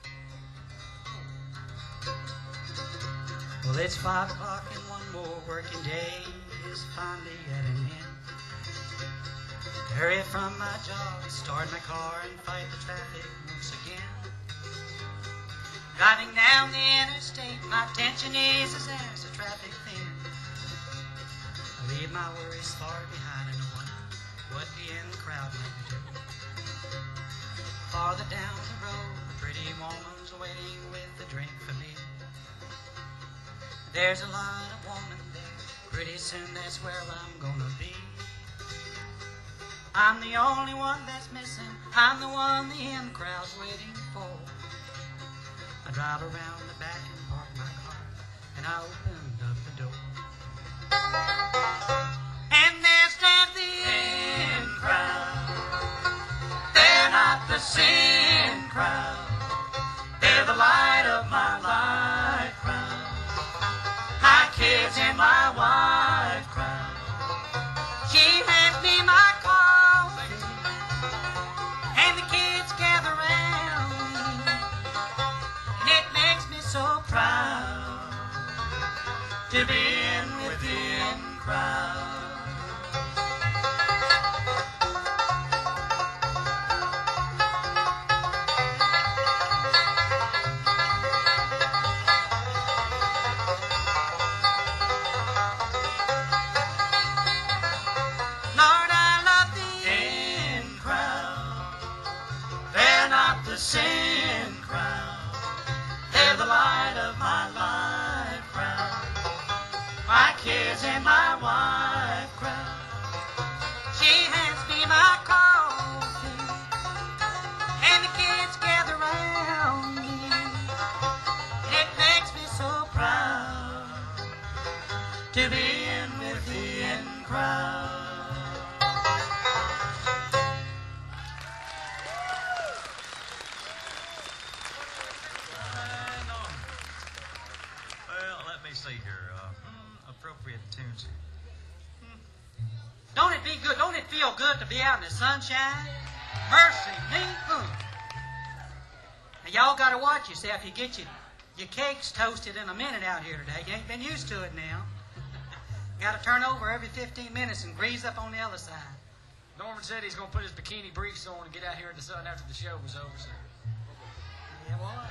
Well, it's five o'clock and one more working day is finally at an end. Hurry from my job, start my car and fight the traffic once again. Driving down the interstate, my attention is as there's a traffic thin. I leave my worries far behind and I wonder what the in crowd might do. Farther down the road, a pretty woman's waiting with a drink for me. There's a lot of women there, Pretty soon that's where I'm gonna be. I'm the only one that's missing. I'm the one the in crowd's waiting for. I drive around the back and park my car, and I opened up the door. And there stands the in crowd. They're not the sin crowd. They're the light of my life crowd. My kids and my wife crowd. She hands me my coffee, and the kids gather round me. And it makes me so proud to be in with the in crowd. The sin crowd, they're the light of my life crowd. My kids and my wife crowd. She hands me my coffee, and the kids gather round me. It makes me so proud to be in with the in crowd. See here, uh, hmm, appropriate tunes. Hmm. Don't it be good? Don't it feel good to be out in the sunshine? Mercy me, hmm. Now y'all got to watch yourself. You get your your cakes toasted in a minute out here today. You ain't been used to it now. Got to turn over every fifteen minutes and grease up on the other side. Norman said he's going to put his bikini briefs on and get out here in the sun after the show was over. So. Yeah, boy.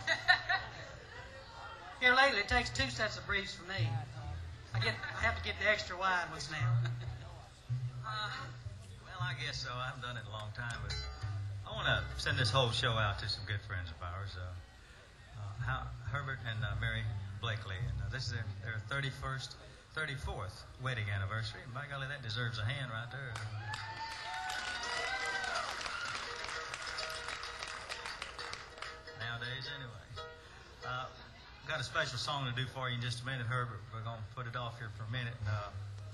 Here lately, it takes two sets of briefs for me. I get, I have to get the extra wide ones now. uh, well, I guess so. I haven't done it in a long time, but I want to send this whole show out to some good friends of ours, uh, uh, How, Herbert and uh, Mary Blakely. And uh, this is their, their thirty-first, thirty-fourth wedding anniversary. And by golly, that deserves a hand right there. Nowadays, anyway. Uh, Got a special song to do for you in just a minute, Herbert. We're going to put it off here for a minute. Uh,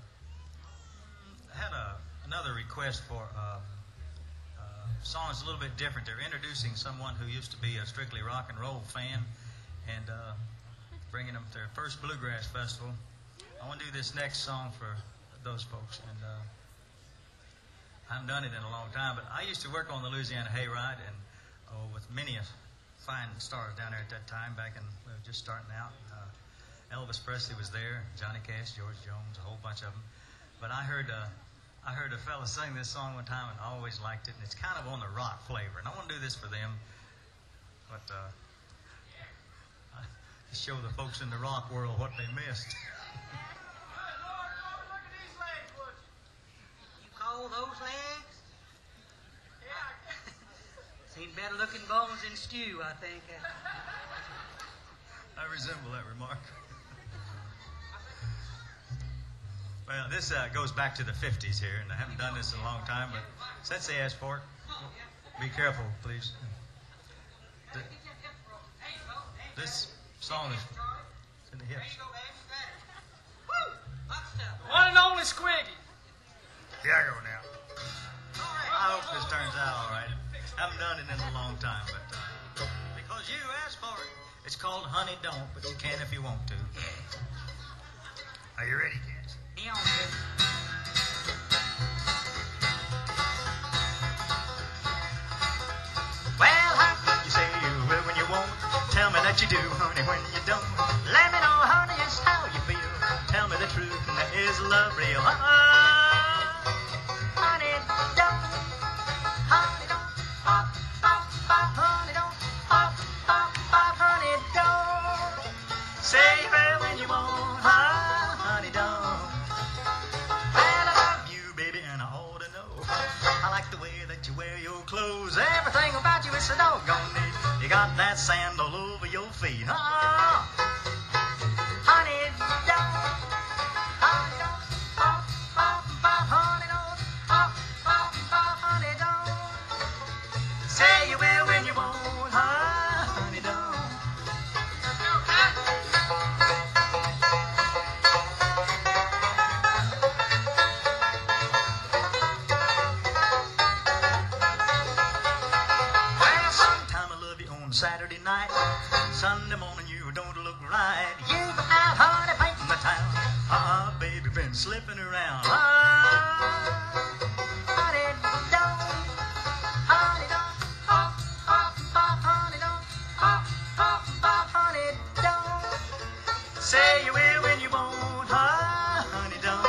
I had a, another request for uh, uh, a song that's a little bit different. They're introducing someone who used to be a strictly rock and roll fan and uh, bringing them to their first Bluegrass Festival. I want to do this next song for those folks. And uh, I haven't done it in a long time, but I used to work on the Louisiana Hayride and oh, with many a fine stars down there at that time, back in we were just starting out. Uh, Elvis Presley was there, Johnny Cash, George Jones, a whole bunch of them. But I heard uh, I heard a fella sing this song one time and I always liked it, and it's kind of on the rock flavor. And I want to do this for them, but uh, to show the folks in the rock world what they missed. You call those legs? Seen better looking bones than stew, I think. I resemble that remark. Well, this uh, goes back to the fifties here, and I haven't done this in a long time, but since they asked for it, be careful, please. The, this song is in the hips. One and only Squiggy. Here I go now. I hope this turns out all right. Haven't done it in a long time, but uh, because you asked for it. It's called Honey Don't, but you can if you want to. Are you ready, kids? Yeah, I'm good. Well, how could you say you will when you won't? Tell me that you do, honey, when you don't. Let me know, honey, just how you feel. Tell me the truth, and that is love real. Oh, honey, don't. Honey, don't. Pop, pop, pop, honey, don't. Pop, pop, pop, honey, don't. Say you will when you won't, huh? Honey, don't. Well, I love you, baby, and I ought to know. I like the way that you wear your clothes. Everything about you is so doggone neat. You got that sand all over your feet, huh? Honey, don't. Honey, Sunday morning you don't look right. You got honey painting the town. Ah, baby, been slipping around. Ah, honey don't, honey don't, hop, hop, hop, honey don't, hop, hop, hop, honey don't. Say you will when you won't, ah, honey don't.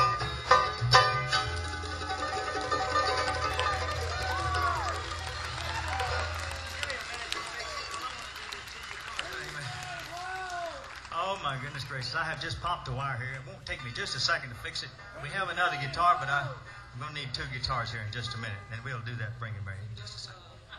Oh my goodness gracious, I have just popped a wire here. It won't take me just a second to fix it. We have another guitar, but I, I'm going to need two guitars here in just a minute, and we'll do that bring him back in just a second.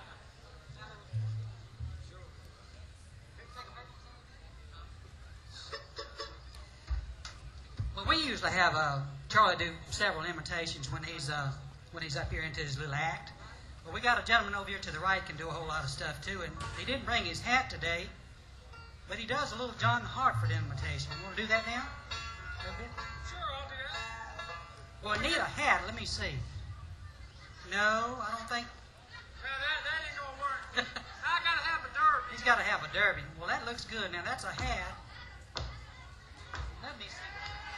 Well, we usually have uh, Charlie do several imitations when he's uh, when he's up here into his little act. But we got a gentleman over here to the right can do a whole lot of stuff too, and he didn't bring his hat today, but he does a little John Hartford imitation. You want to do that now? A little bit? Sure, I'll do that. Well, I need a hat. Let me see. No, I don't think. Well, that, that ain't gonna work. I gotta have a derby. He's got to have a derby. Well, that looks good. Now, that's a hat. Let me see.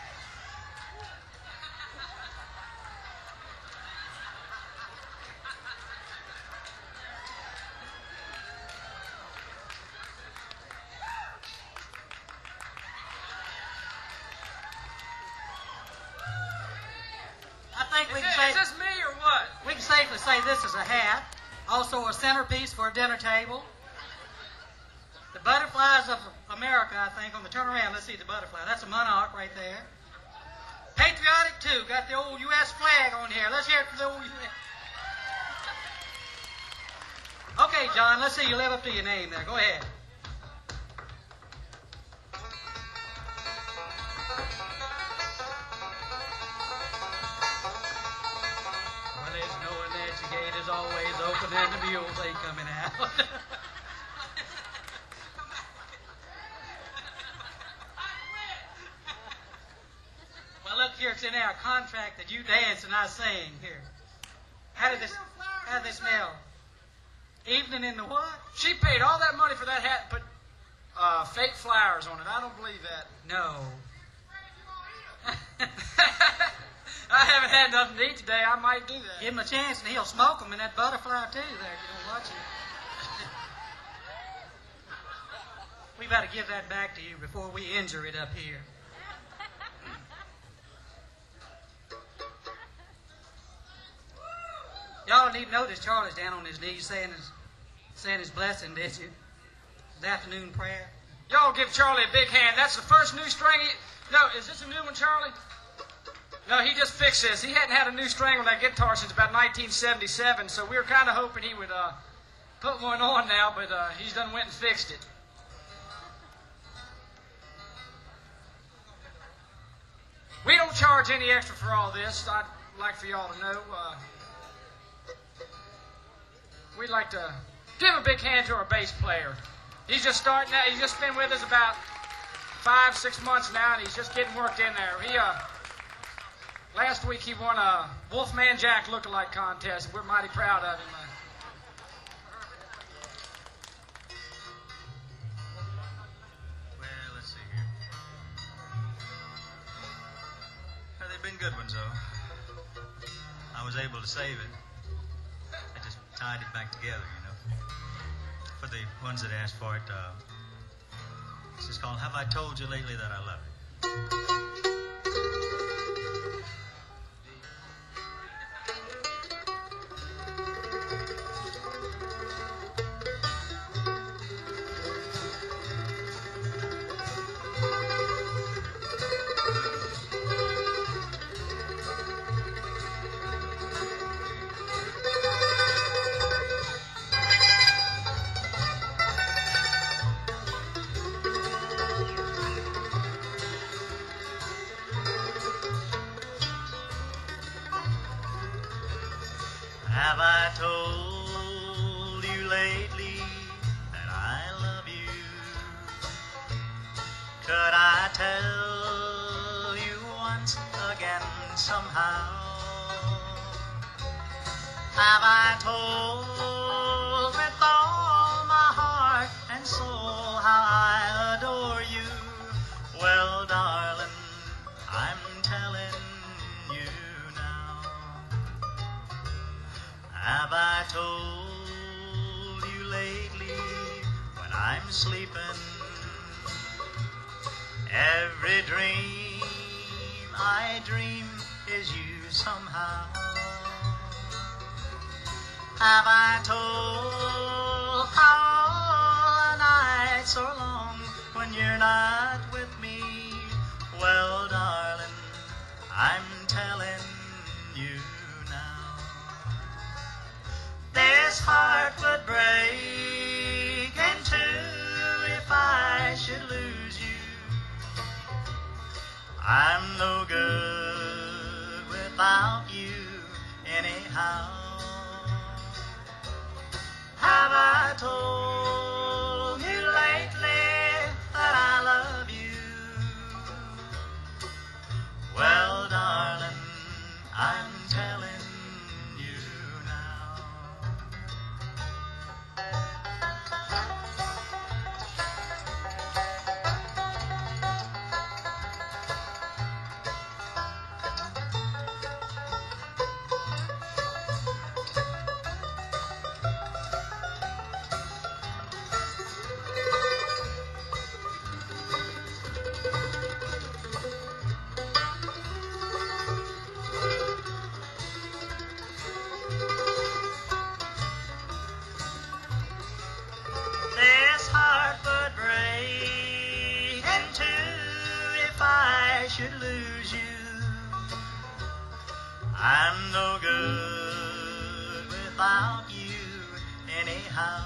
I think we Is, can it, say is this me or what? we can safely say this is a hat. Also, a centerpiece for a dinner table. The butterflies of America, I think, on the turnaround. Let's see the butterfly. That's a monarch right there. Patriotic, too. Got the old U S flag on here. Let's hear it for the old U S Okay, John, let's see you live up to your name there. Go ahead. Well, there's knowing that your gate is always open and the mules ain't coming out. Well, look here, it's in our contract that you dance and I sing here. How did this, how did this smell? Evening in the what? She paid all that money for that hat and put uh, fake flowers on it. I don't believe that. No. I haven't had nothing to eat today. I might do that. Give him a chance and he'll smoke them in that butterfly too there if you don't watch it. We better give that back to you before we injure it up here. Y'all need to notice Charlie's down on his knees saying his, saying his blessing, did you? His afternoon prayer. Y'all give Charlie a big hand. That's the first new string. He, no, is this a new one, Charlie? No, he just fixed this. He hadn't had a new string on that guitar since about nineteen seventy-seven, so we were kind of hoping he would uh, put one on now, but uh, he's done went and fixed it. We don't charge any extra for all this. I'd like for y'all to know. Uh, we'd like to give a big hand to our bass player. He's just starting out. He's just been with us about five, six months now, and he's just getting worked in there. He, uh, last week he won a Wolfman Jack lookalike contest, and we're mighty proud of him. Uh, Well, let's see here. Well, they've been good ones, though. I was able to save it. I just tied it back together, you know. For the ones that asked for it, uh, this is called Have I Told You Lately That I Love You? Have I told you lately that I love you? Could I tell you once again somehow? Have I told with all my heart and soul how Every dream I dream is you somehow. Have I told how nights are long when you're not with me? Well, darling, I'm telling you now. This heart would break in two if I should lose you. I'm no good without you anyhow. Have I told you lately that I love you? Well, darling, I'm telling you now. This heart would break in two if I should lose you. I'm no good without you anyhow.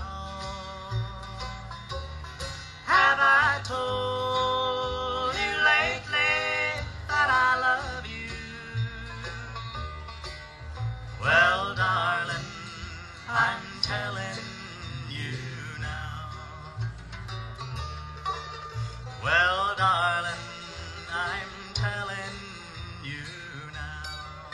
Have I told you lately that I love you? Well, darling, I'm telling you now. Well, darling, I'm telling you now.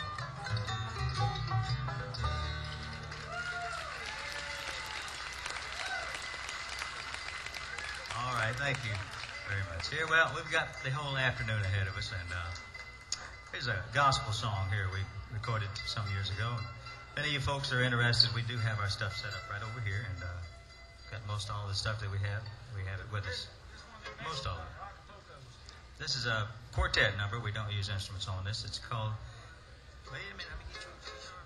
All right, thank you very much. Here, well, we've got the whole afternoon ahead of us, and uh, here's a gospel song here we recorded some years ago. If any of you folks are interested, we do have our stuff set up right over here, and uh, got most all the stuff that we have. We have it with us. Most all of it. This is a quartet number. We don't use instruments on this. It's called. Wait a minute. Let me get you.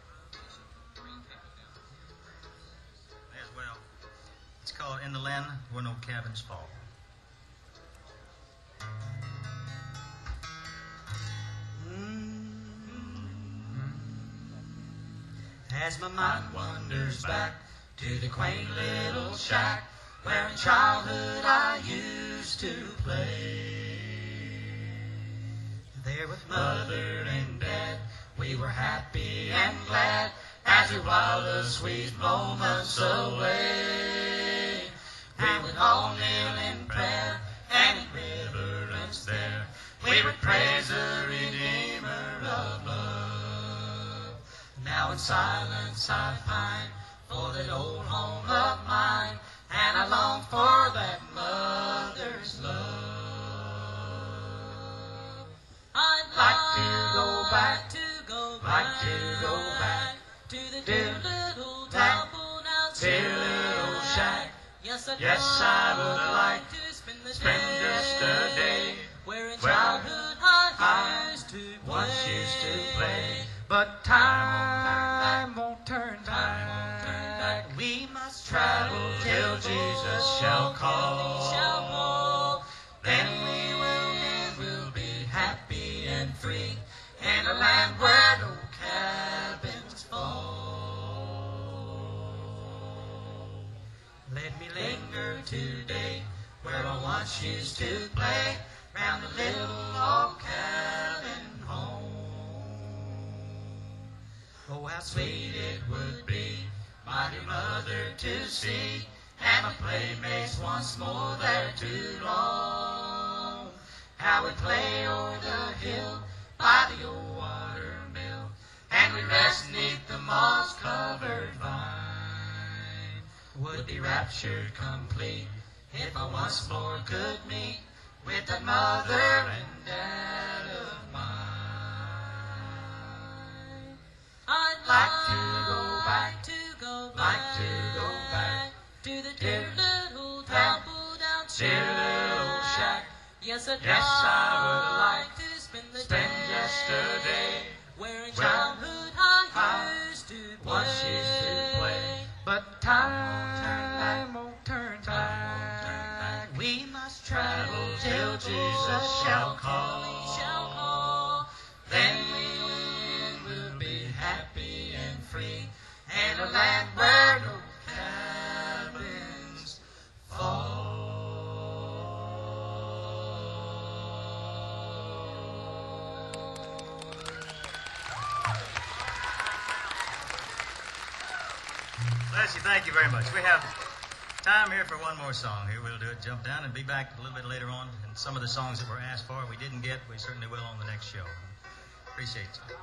As well. It's called "In the Land Where No Cabins Fall." As my mind wanders back to the quaint little shack where in childhood I used to play. There with mother and dad, we were happy and glad as we whiled the sweet moments away. We would all kneel in prayer and in reverence there we would praise the Redeemer of love. Now in silence I pine for that old home of mine, and I long for that mother's love. I'd like to go back, to go back, like to go back to the dear little tumble down dear little shack. Yes, I'd yes, I would like to spend, the spend just a day where in childhood I used to play. Once used to play. But time won't turn back. Time won't turn back. We must travel till Jesus shall call. Shall call. Then we will live, we'll be happy and free in a land where no cabins fall. Let me linger today where I once used to play round the little log cabin home. Oh, how sweet it would be, my dear mother, to see, and my playmates once more there to roam. How we play over the hill by the old water mill, and we rest neath the moss-covered vine. Would be rapture complete if I once more could meet with that mother and dad of mine. I'd like to go back, to go back, like to go back to the dear little tumble down dear little shack. Yes, I'd Yes, I would like like to spend the spend day yesterday wearing where childhood I I used to once used to play. But time won't turn back. We must Travel till Jesus shall call. shall call. Then we will be happy and free, and a land where no cabins fall. Bless you, thank you very much. We have time here for one more song. Here we'll do it, jump down, and be back a little bit later on. And some of the songs that were asked for we didn't get, we certainly will on the next show. Appreciate you.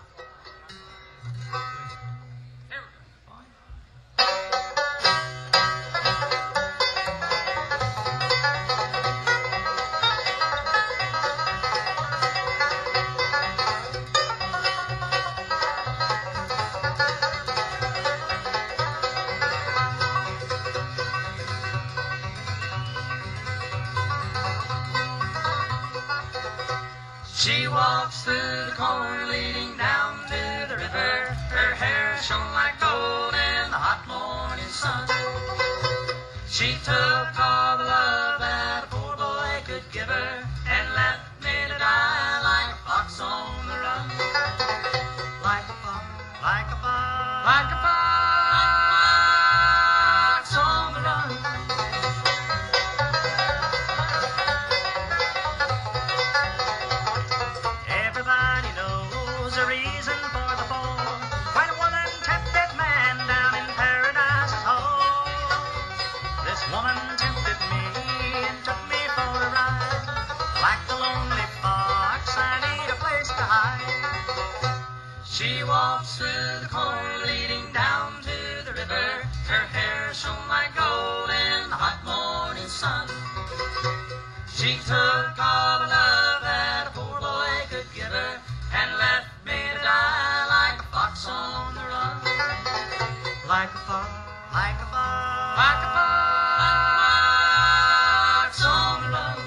She walks through the corn leading down to the river. Her hair shone like gold in the hot morning sun. She took all the love that a poor boy could give her and left me to die like a fox on the run. Like a fox, Like a fox. like a fox on the run. Everybody knows the reason for the fall. When a woman tempted man down in Paradise's hall. This woman tempted me and took me for a ride. Like the lonely fox, I need a place to hide. She walks through the corn leading down to the river. Her hair shone like gold in the hot morning sun. She took all the love that a poor boy could give her and left me to die like a fox on the run. Like a fox. Like a fox. Like a fox on the run.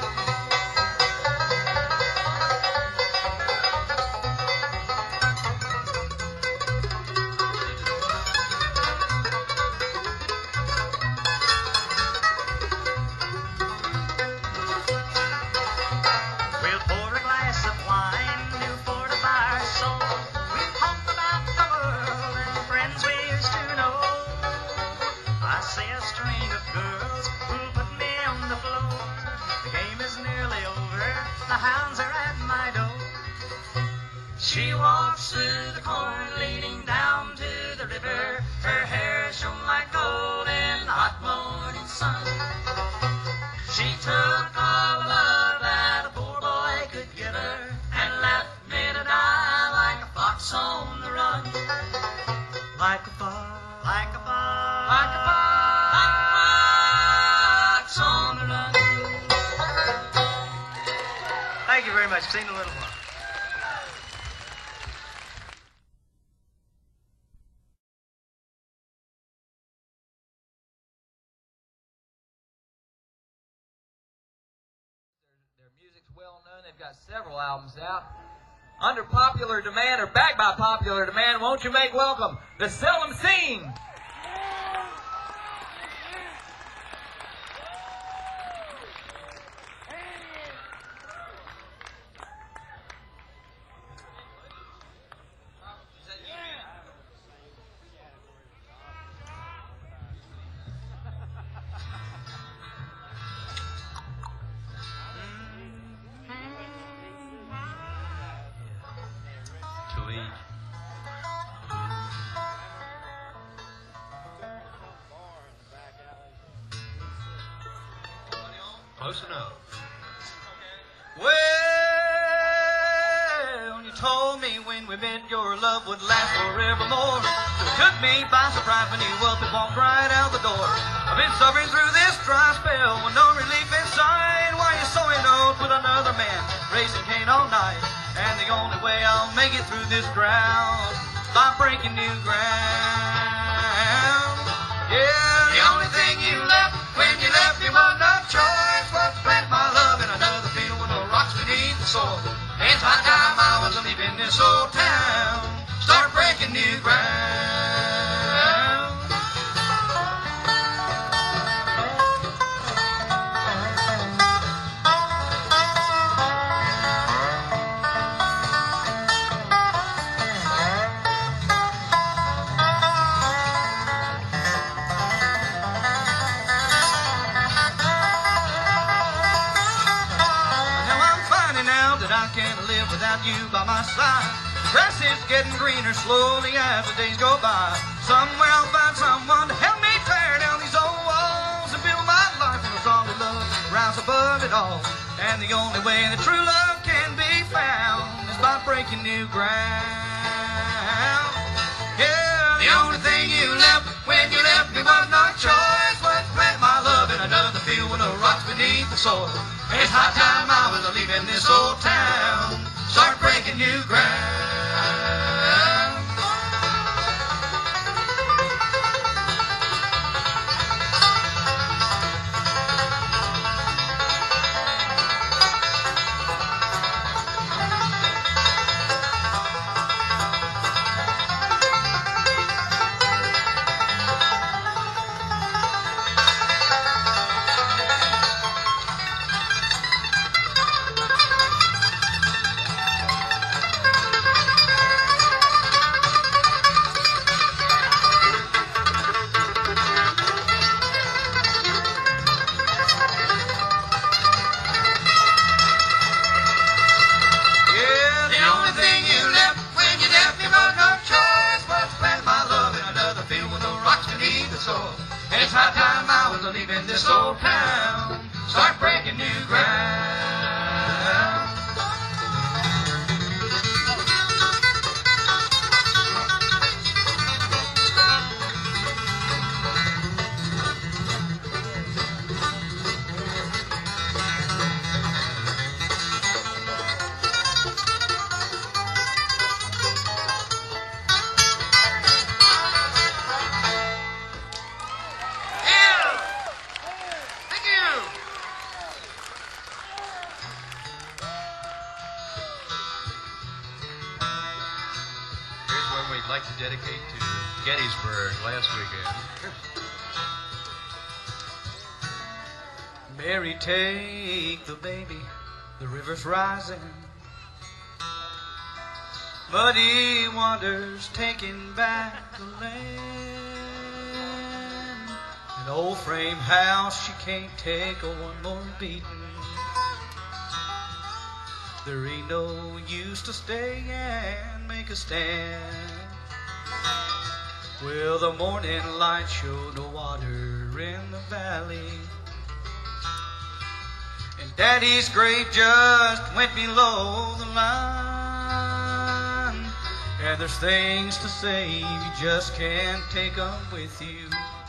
We'll pour a glass of wine to fortify our soul. We'll talk about the world and friends we used to know. I see a string of girls who'll put me on the floor. The game is nearly over. The hounds are at my door. She walks through the corn leading down to the river. Her hair shone like gold in the hot morning sun. She took all the love that a poor boy could give her and left me to die like a fox on the run. Like a fox. Like a fox. Like a fox on the run. Thank you very much. Seen a little while. Their music's well known. They've got several albums out. Under popular demand, or backed by popular demand, won't you make welcome the Seldom Seen? To eat. Close enough. Well, you told me when we met your love would last forevermore. You took me by surprise when you up and walked right out the door. I've been suffering through this dry spell with no relief in sight. Why you sowing oats with another man, racing cane all night? And the only way I'll make it through this drought by breaking new ground. Yeah, the only thing you left when you left me was no choice but to plant my love in another field. soil. It's high time I was leaving this old town, start breaking new ground. Without you by my side, grass is getting greener slowly as the days go by. Somewhere I'll find someone to help me tear down these old walls and build my life on a solid love that rise above it all. And the only way that true love can be found is by breaking new ground. Yeah, the only thing you left when you left me was no choice but to plant my love in another field with the rocks beneath the soil. It's high time I was leaving this old town, start breaking new ground. It's high time I was leaving this old town, start breaking new ground. Like to dedicate to Gettysburg last weekend. Mary, take the baby, the river's rising. Muddy waters taking back the land. An old frame house, she can't take a one more beating. There ain't no use to stay and make a stand. Well, the morning light showed the water in the valley, and Daddy's grave just went below the line. And there's things to say you just can't take them with you.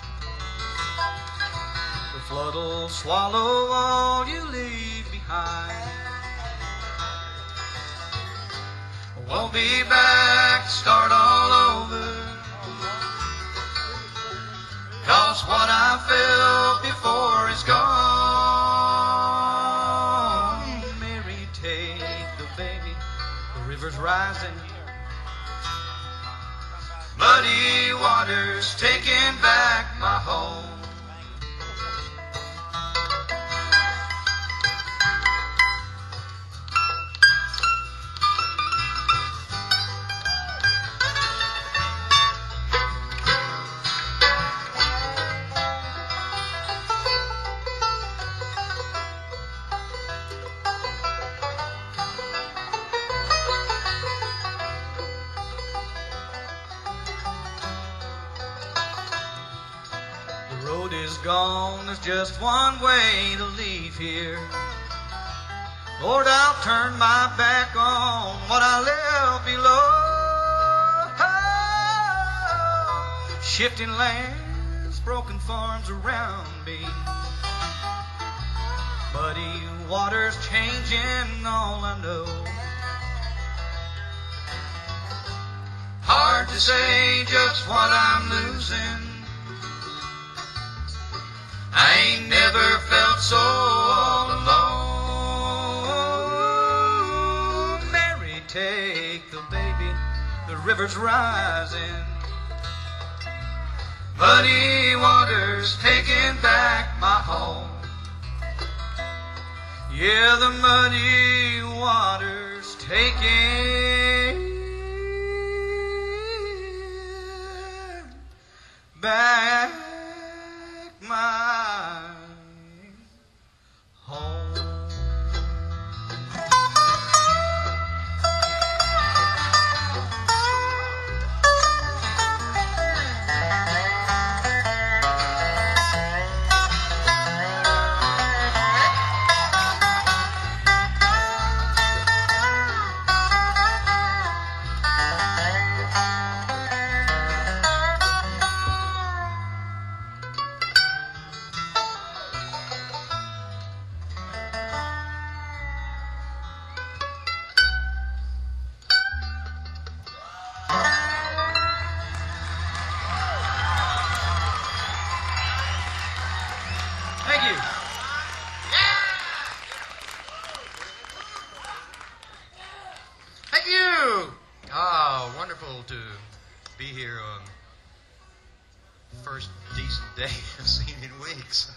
The flood'll swallow all you leave behind. Won't be back to start all over, 'cause what I felt before is gone. Mary, take the baby, the river's rising. Muddy waters taking back my home. Gone, there's just one way to leave here. Lord, I'll turn my back on what I left below. Shifting lands, broken farms around me, muddy waters changing all I know. Hard to say just what I'm losing. I ain't never felt so all alone. take the baby, the river's rising. Muddy waters taking back my home. Yeah, the muddy waters taking back my home. Thank you. Thank you. Ah, wonderful to be here on the first decent day I've seen in weeks.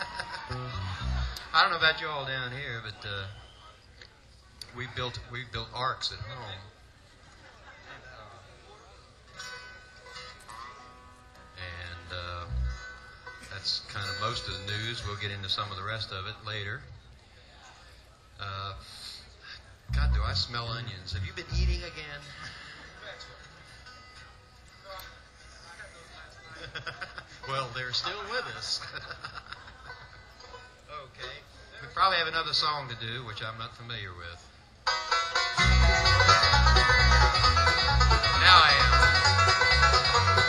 I don't know about you all down here, but uh, we built we built arks at home. And uh, that's kind of most of the news. We'll get into some of the rest of it later. Uh, God, do I smell onions? Have you been eating again? Well, they're still with us. Okay. We probably have another song to do, which I'm not familiar with. Now I am.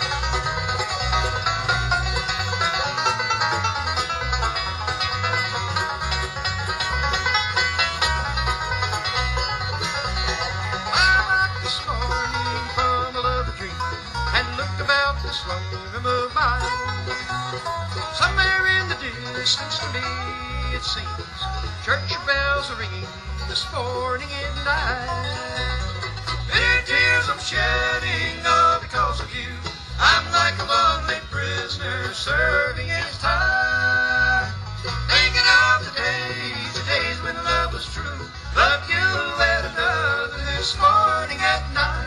Slum of mine. Somewhere in the distance to me it seems church bells are ringing this morning and night. Bitter tears I'm shedding all because of you. I'm like a lonely prisoner serving his time. Thinking of the days, the days when love was true. Loved you and another this morning at night.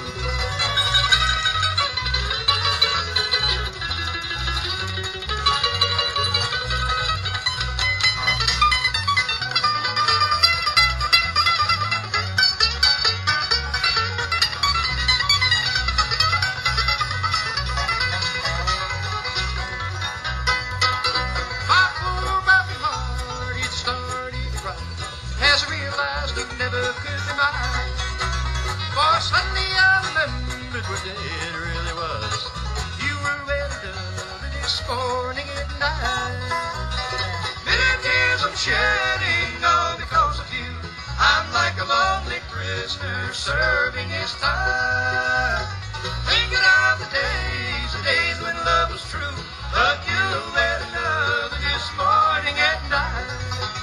Shedding all because of you. I'm like a lonely prisoner serving his time. Thinking of the days, the days when love was true. But you let another this morning at night.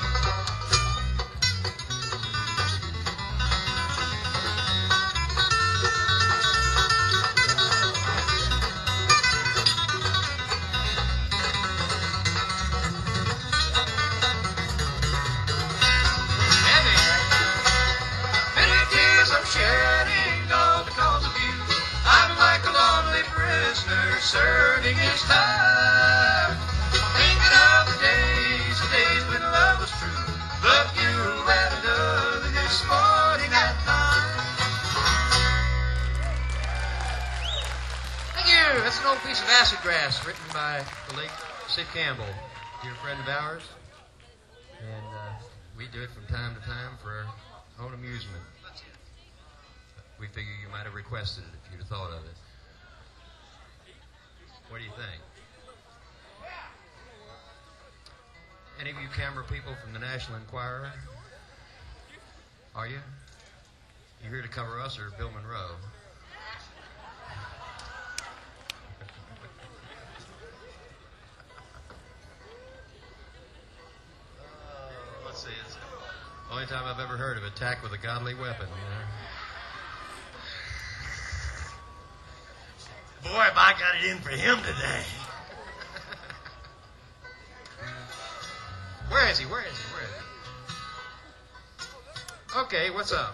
Serving his time. Thinking of the days, the days when love was true. But you and another this morning at night. Thank you. That's an old piece of acid grass written by the late Sid Campbell, dear friend of ours. And uh, we do it from time to time for our own amusement. We figure you might have requested it if you'd have thought of it. What do you think? Any of you camera people from the National Enquirer? Are you? You here to cover us or Bill Monroe? uh, let's see. It's, Only time I've ever heard of attack with a godly weapon. You know? Boy, have I got it in for him today. Where is he? Where is he? Where is he? Okay, what's up?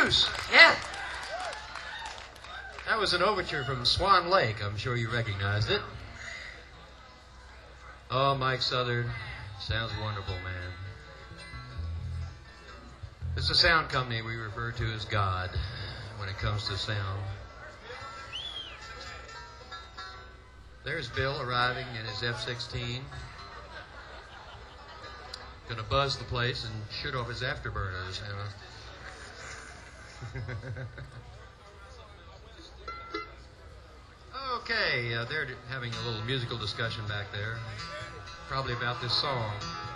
Bruce! Yeah. That was an overture from Swan Lake. I'm sure you recognized it. Oh, Mike Southern. Sounds wonderful, man. It's a sound company we refer to as God when it comes to sound. There's Bill arriving in his F sixteen. Gonna buzz the place and shoot off his afterburners. You know? Okay, uh, they're having a little musical discussion back there. Probably about this song.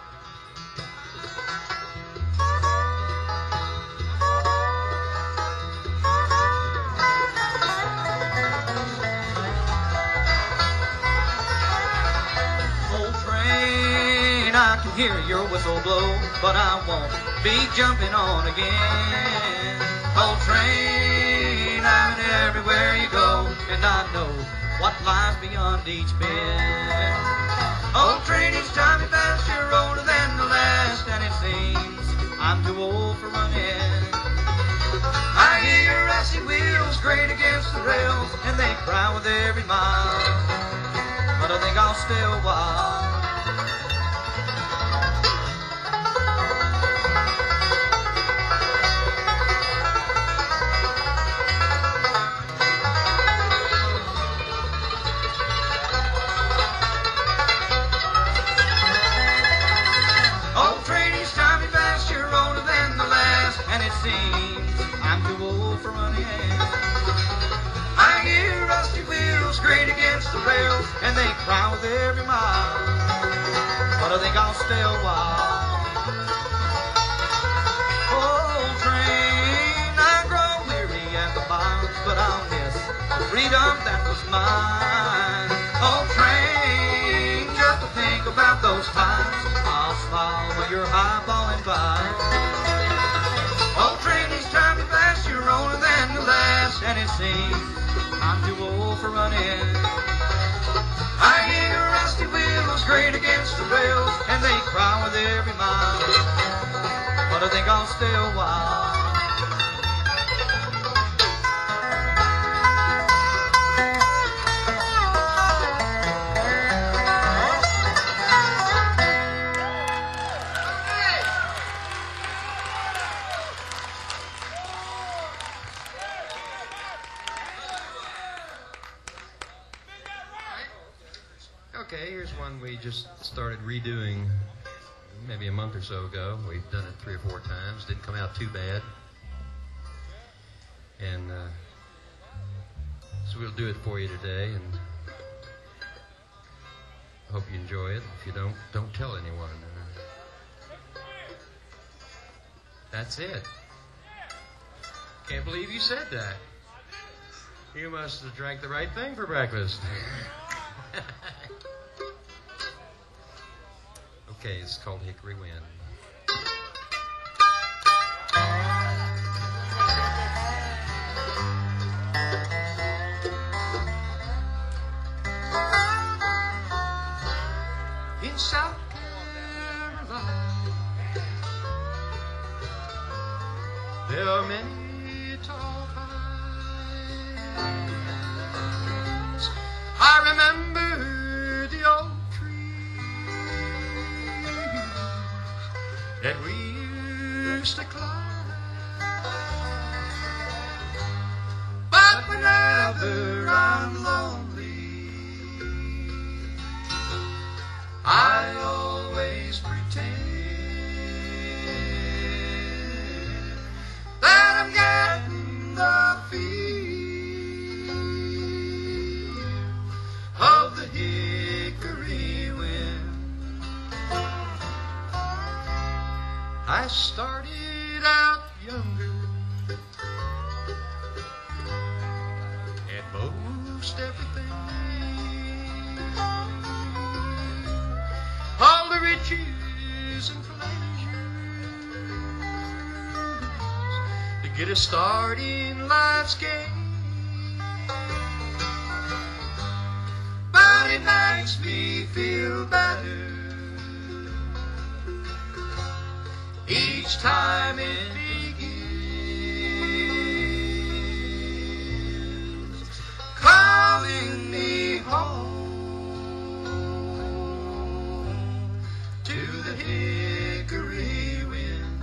Old train, I can hear your whistle blow, but I won't be jumping on again. Old train, I'm everywhere you go, and I know what lies beyond each bend. Old train, each time you pass, you're older than the last, and it seems I'm too old for running. I hear your rusty wheels grate against the rails, and they cry with every mile, but I think I'll stay a while. Old train, each time you pass, you're older than the last, and it seems I'm too old for running. I hear rusty wheels grate against the rails, and they cry with every mile, but I think I'll stay a while. Old train, I grow weary at the bounds, but I'll miss the freedom that was mine. Old train, just to think about those times, I'll smile when you're highballing by. Old train, each time you pass, you're older than the last, and it seems I'm too old for running. I hear rusty wheels grate against the rails, and they cry with every mile, but I think I'll stay a while. Okay, here's one we just started redoing maybe a month or so ago. We've done it three or four times. Didn't come out too bad. And uh, so we'll do it for you today, and I hope you enjoy it. If you don't, don't tell anyone. That's it. Can't believe you said that. You must have drank the right thing for breakfast. Okay, it's called Hickory Wind. In South Carolina, There are many tall pines. I remember the old that we used to climb. but whenever I'm lonely, I always pretend that I'm getting the feel of the hickory wind. I started out younger at most everything. All the riches and pleasures to get a start in life's game. but it makes me feel better Each time it begins, calling me home to the hickory wind.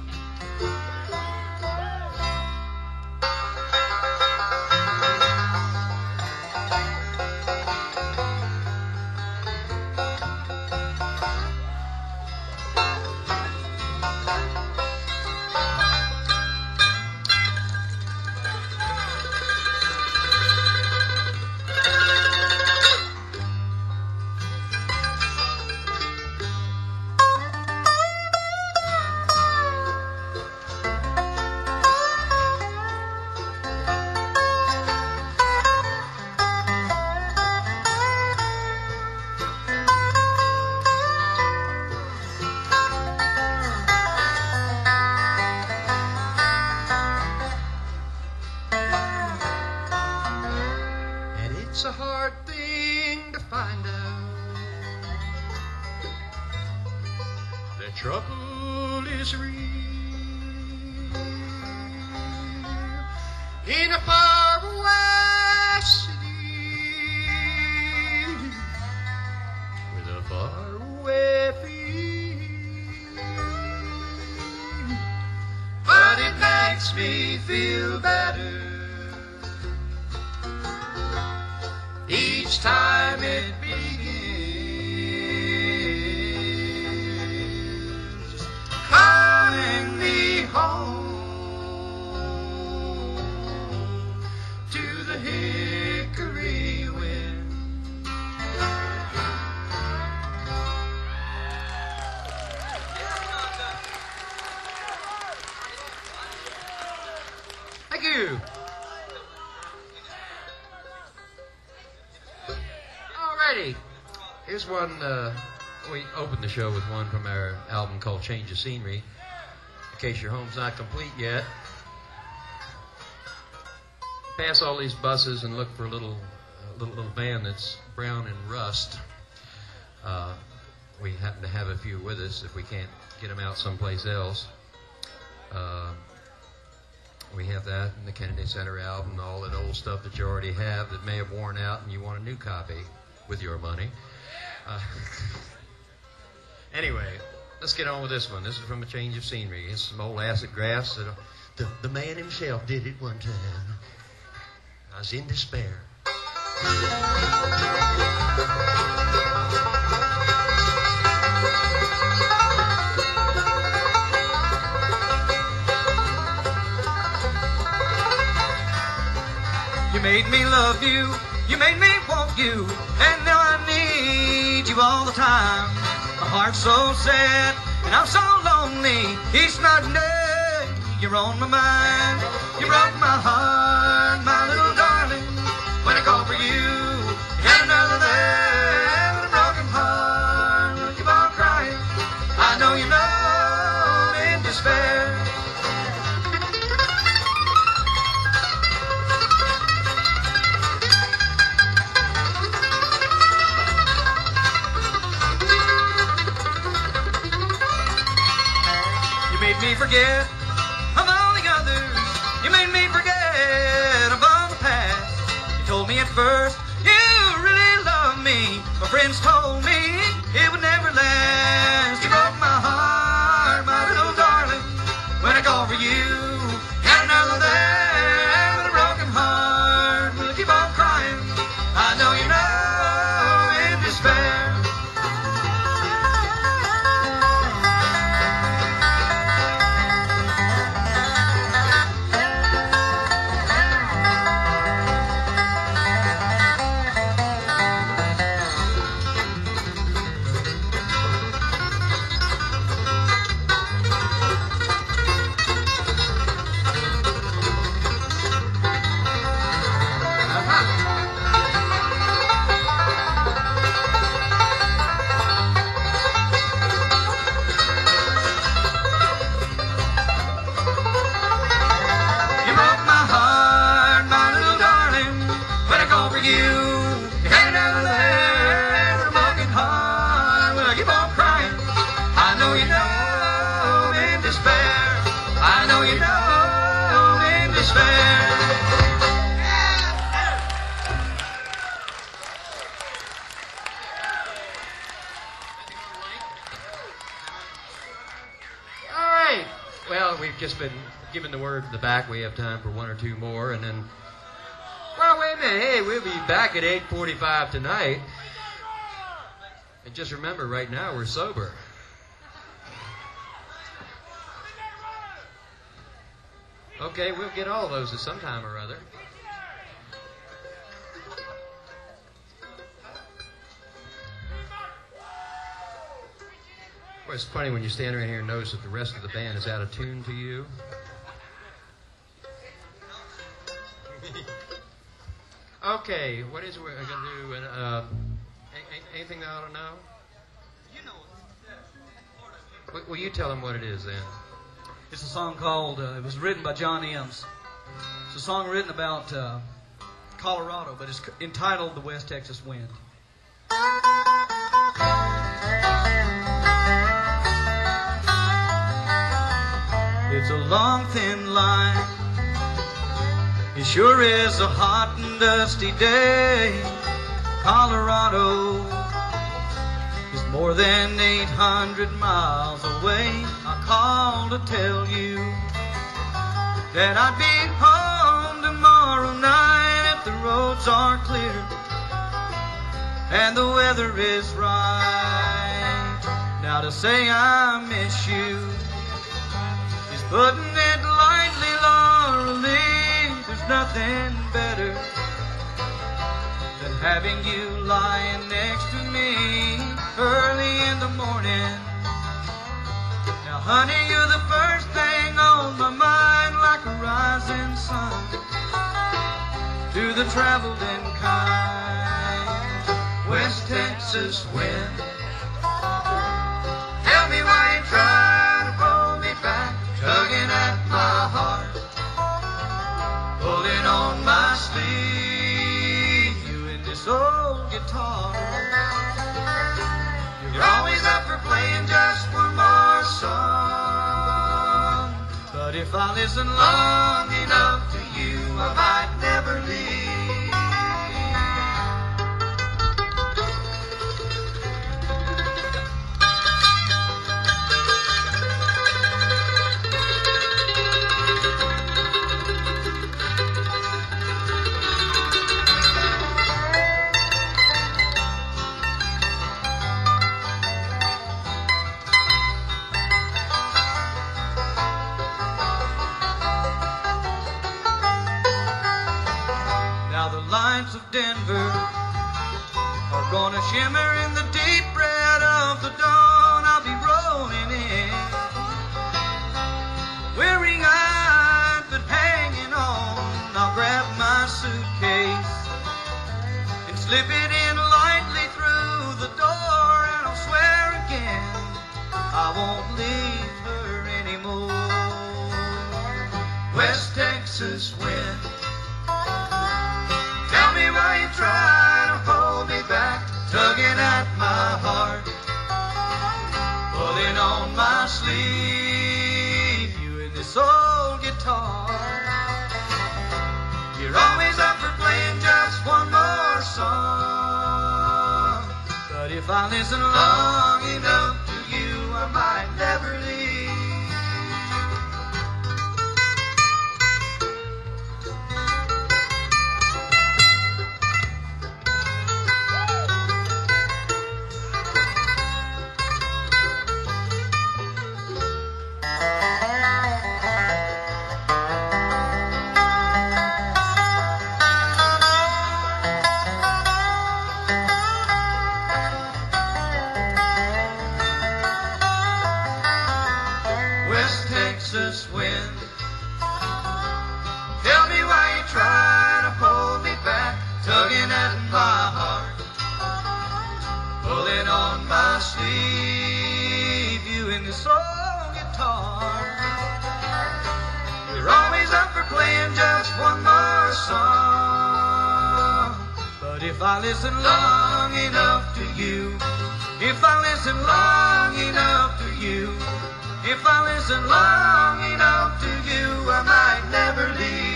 It's a hard thing to find out that trouble is real in a faraway city with a faraway feel, but it makes me feel better each time it begins, calling me home to the hickory wind. Thank you. Alrighty, here's one, uh, we opened the show with one from our album called Change of Scenery. In case your home's not complete yet, pass all these buses and look for a little, uh, little, little van that's brown and rust. Uh, we happen to have a few with us if we can't get them out someplace else. Uh, we have that in the Kennedy Center album, all that old stuff that you already have that may have worn out and you want a new copy with your money. Uh, anyway, let's get on with this one. This is from A Change of Scenery. It's some old acid grass. That, uh, the, the man himself did it one time. I was in despair. You made me love you, you made me want you, and now I need you all the time. My heart's so sad, and I'm so lonely, each night and day, you're on my mind. You broke my heart, my little darling, when I called for you, you had another there with a broken heart. You keep on crying, I know you know, in despair. You made me forget of all the others. You made me forget of all the past. You told me at first you really loved me. My friends told me it would never last. You broke my heart, my little darling, when I called for you. Had another there with a broken heart. Will you keep on crying? I know you know, in despair. Well, we've just been given the word in the back. We have time for one or two more, and then... Well, wait a minute. Hey, we'll be back at eight forty-five tonight. And just remember, right now, we're sober. Okay, we'll get all those at some time or other. Well, it's funny when you stand around here and notice that the rest of the band is out of tune to you. Okay, what is it we're going to do? And, uh, anything that I ought to know? Well, will you tell them what it is then? It's a song called, uh, it was written by John Ems. It's a song written about uh, Colorado, but it's entitled The West Texas Wind. It's a long, thin line. It sure is a hot and dusty day. Colorado is more than eight hundred miles away. I called to tell you that I'd be home tomorrow night if the roads are clear and the weather is right. Now to say I miss you is putting it lightly, Laura Lee. There's nothing better than having you lying next to me early in the morning. Now, honey, you're the first thing on my mind, like a rising sun to the traveled and kind. West Texas wind, tell me why you try to pull me back, tugging at my heart, pulling on my sleeve, you and this old guitar. You're always up for playing just one more song, but if I listen long enough to you, I might never leave. Of Denver are gonna shimmer in the deep red of the dawn. I'll be rolling in, weary-eyed but hanging on. I'll grab my suitcase and slip it in lightly through the door, and I'll swear again I won't leave her anymore. West Texas wind, tell me why you try to hold me back, tugging at my heart, pulling on my sleeve, you and this old guitar. You're always up for playing just one more song, but if I listen long enough to you, I might never leave. Texas wind, tell me why you try to hold me back, tugging at my heart, pulling on my sleeve, you and this old guitar. You're always up for playing just one more song, but if I listen long enough to you, if I listen long enough to you, if I listen long enough to you, I might never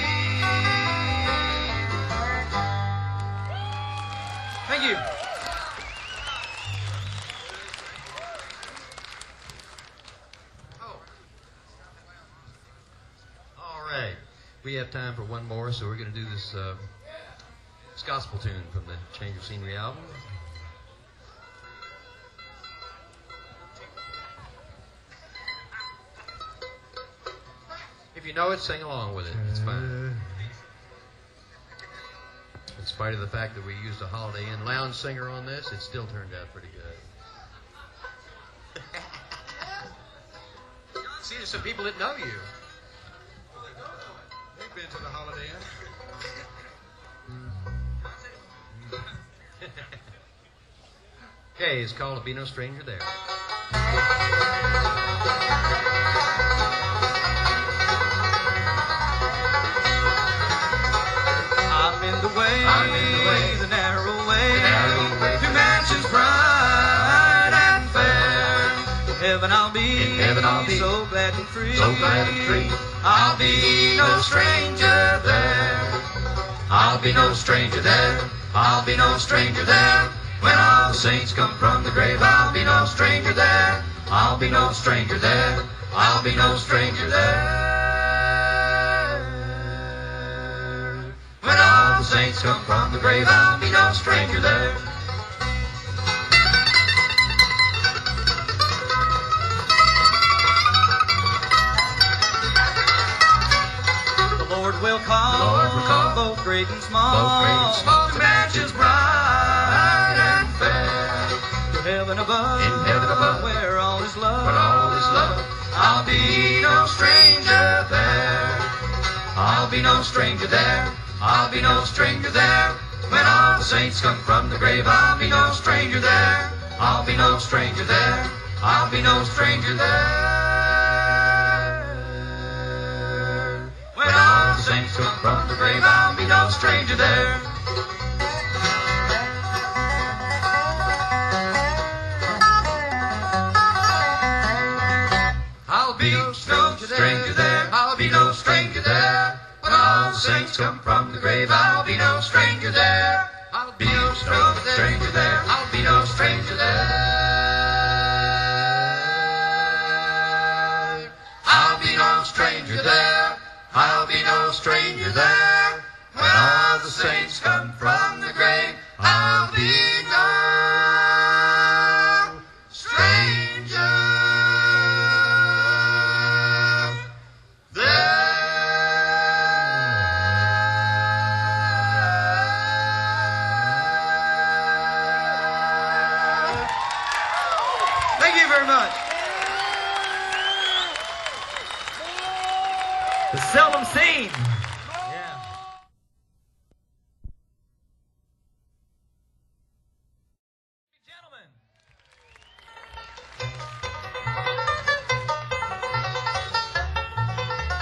leave. Thank you. We have time for one more, so we're going to do this, uh, this gospel tune from the Change of Scenery album. If you know it, sing along with it. It's fine. In spite of the fact that we used a Holiday Inn lounge singer on this, it still turned out pretty good. See, there's some people that know you. They've been to the Holiday Inn. Okay, it's called To Be No Stranger There. I'm in the way, I'm in the way, the narrow way, the narrow way to mansions bright and fair. In heaven I'll be, In heaven I'll be so glad and free, so glad and free. I'll be no stranger there. I'll be no stranger there. I'll be no stranger there. When all the saints come from the grave, I'll be no stranger there. I'll be no stranger there. I'll be no stranger there. When all the saints come from the grave, I'll be no stranger there. The Lord will call, The Lord will call both great and small, both great and small to mansions bright and fair. To heaven above, In heaven above, where all is love, where all is love, I'll be no stranger there. I'll be no stranger there. I'll be no stranger there. When all the saints come from the grave, I'll be no stranger there. I'll be no stranger there. I'll be no stranger there. When all the saints come from the grave, I'll be no stranger there. I'll be no stranger there. Stranger there. I'll be no stranger there. When all the saints come from the grave, I'll be no stranger there. I'll Be no stranger there. stranger there. I'll be no stranger there. I'll be no stranger there. I'll be no stranger there. When all the saints come from the grave, I'll be no stranger there. Thank you very much. The seldom seen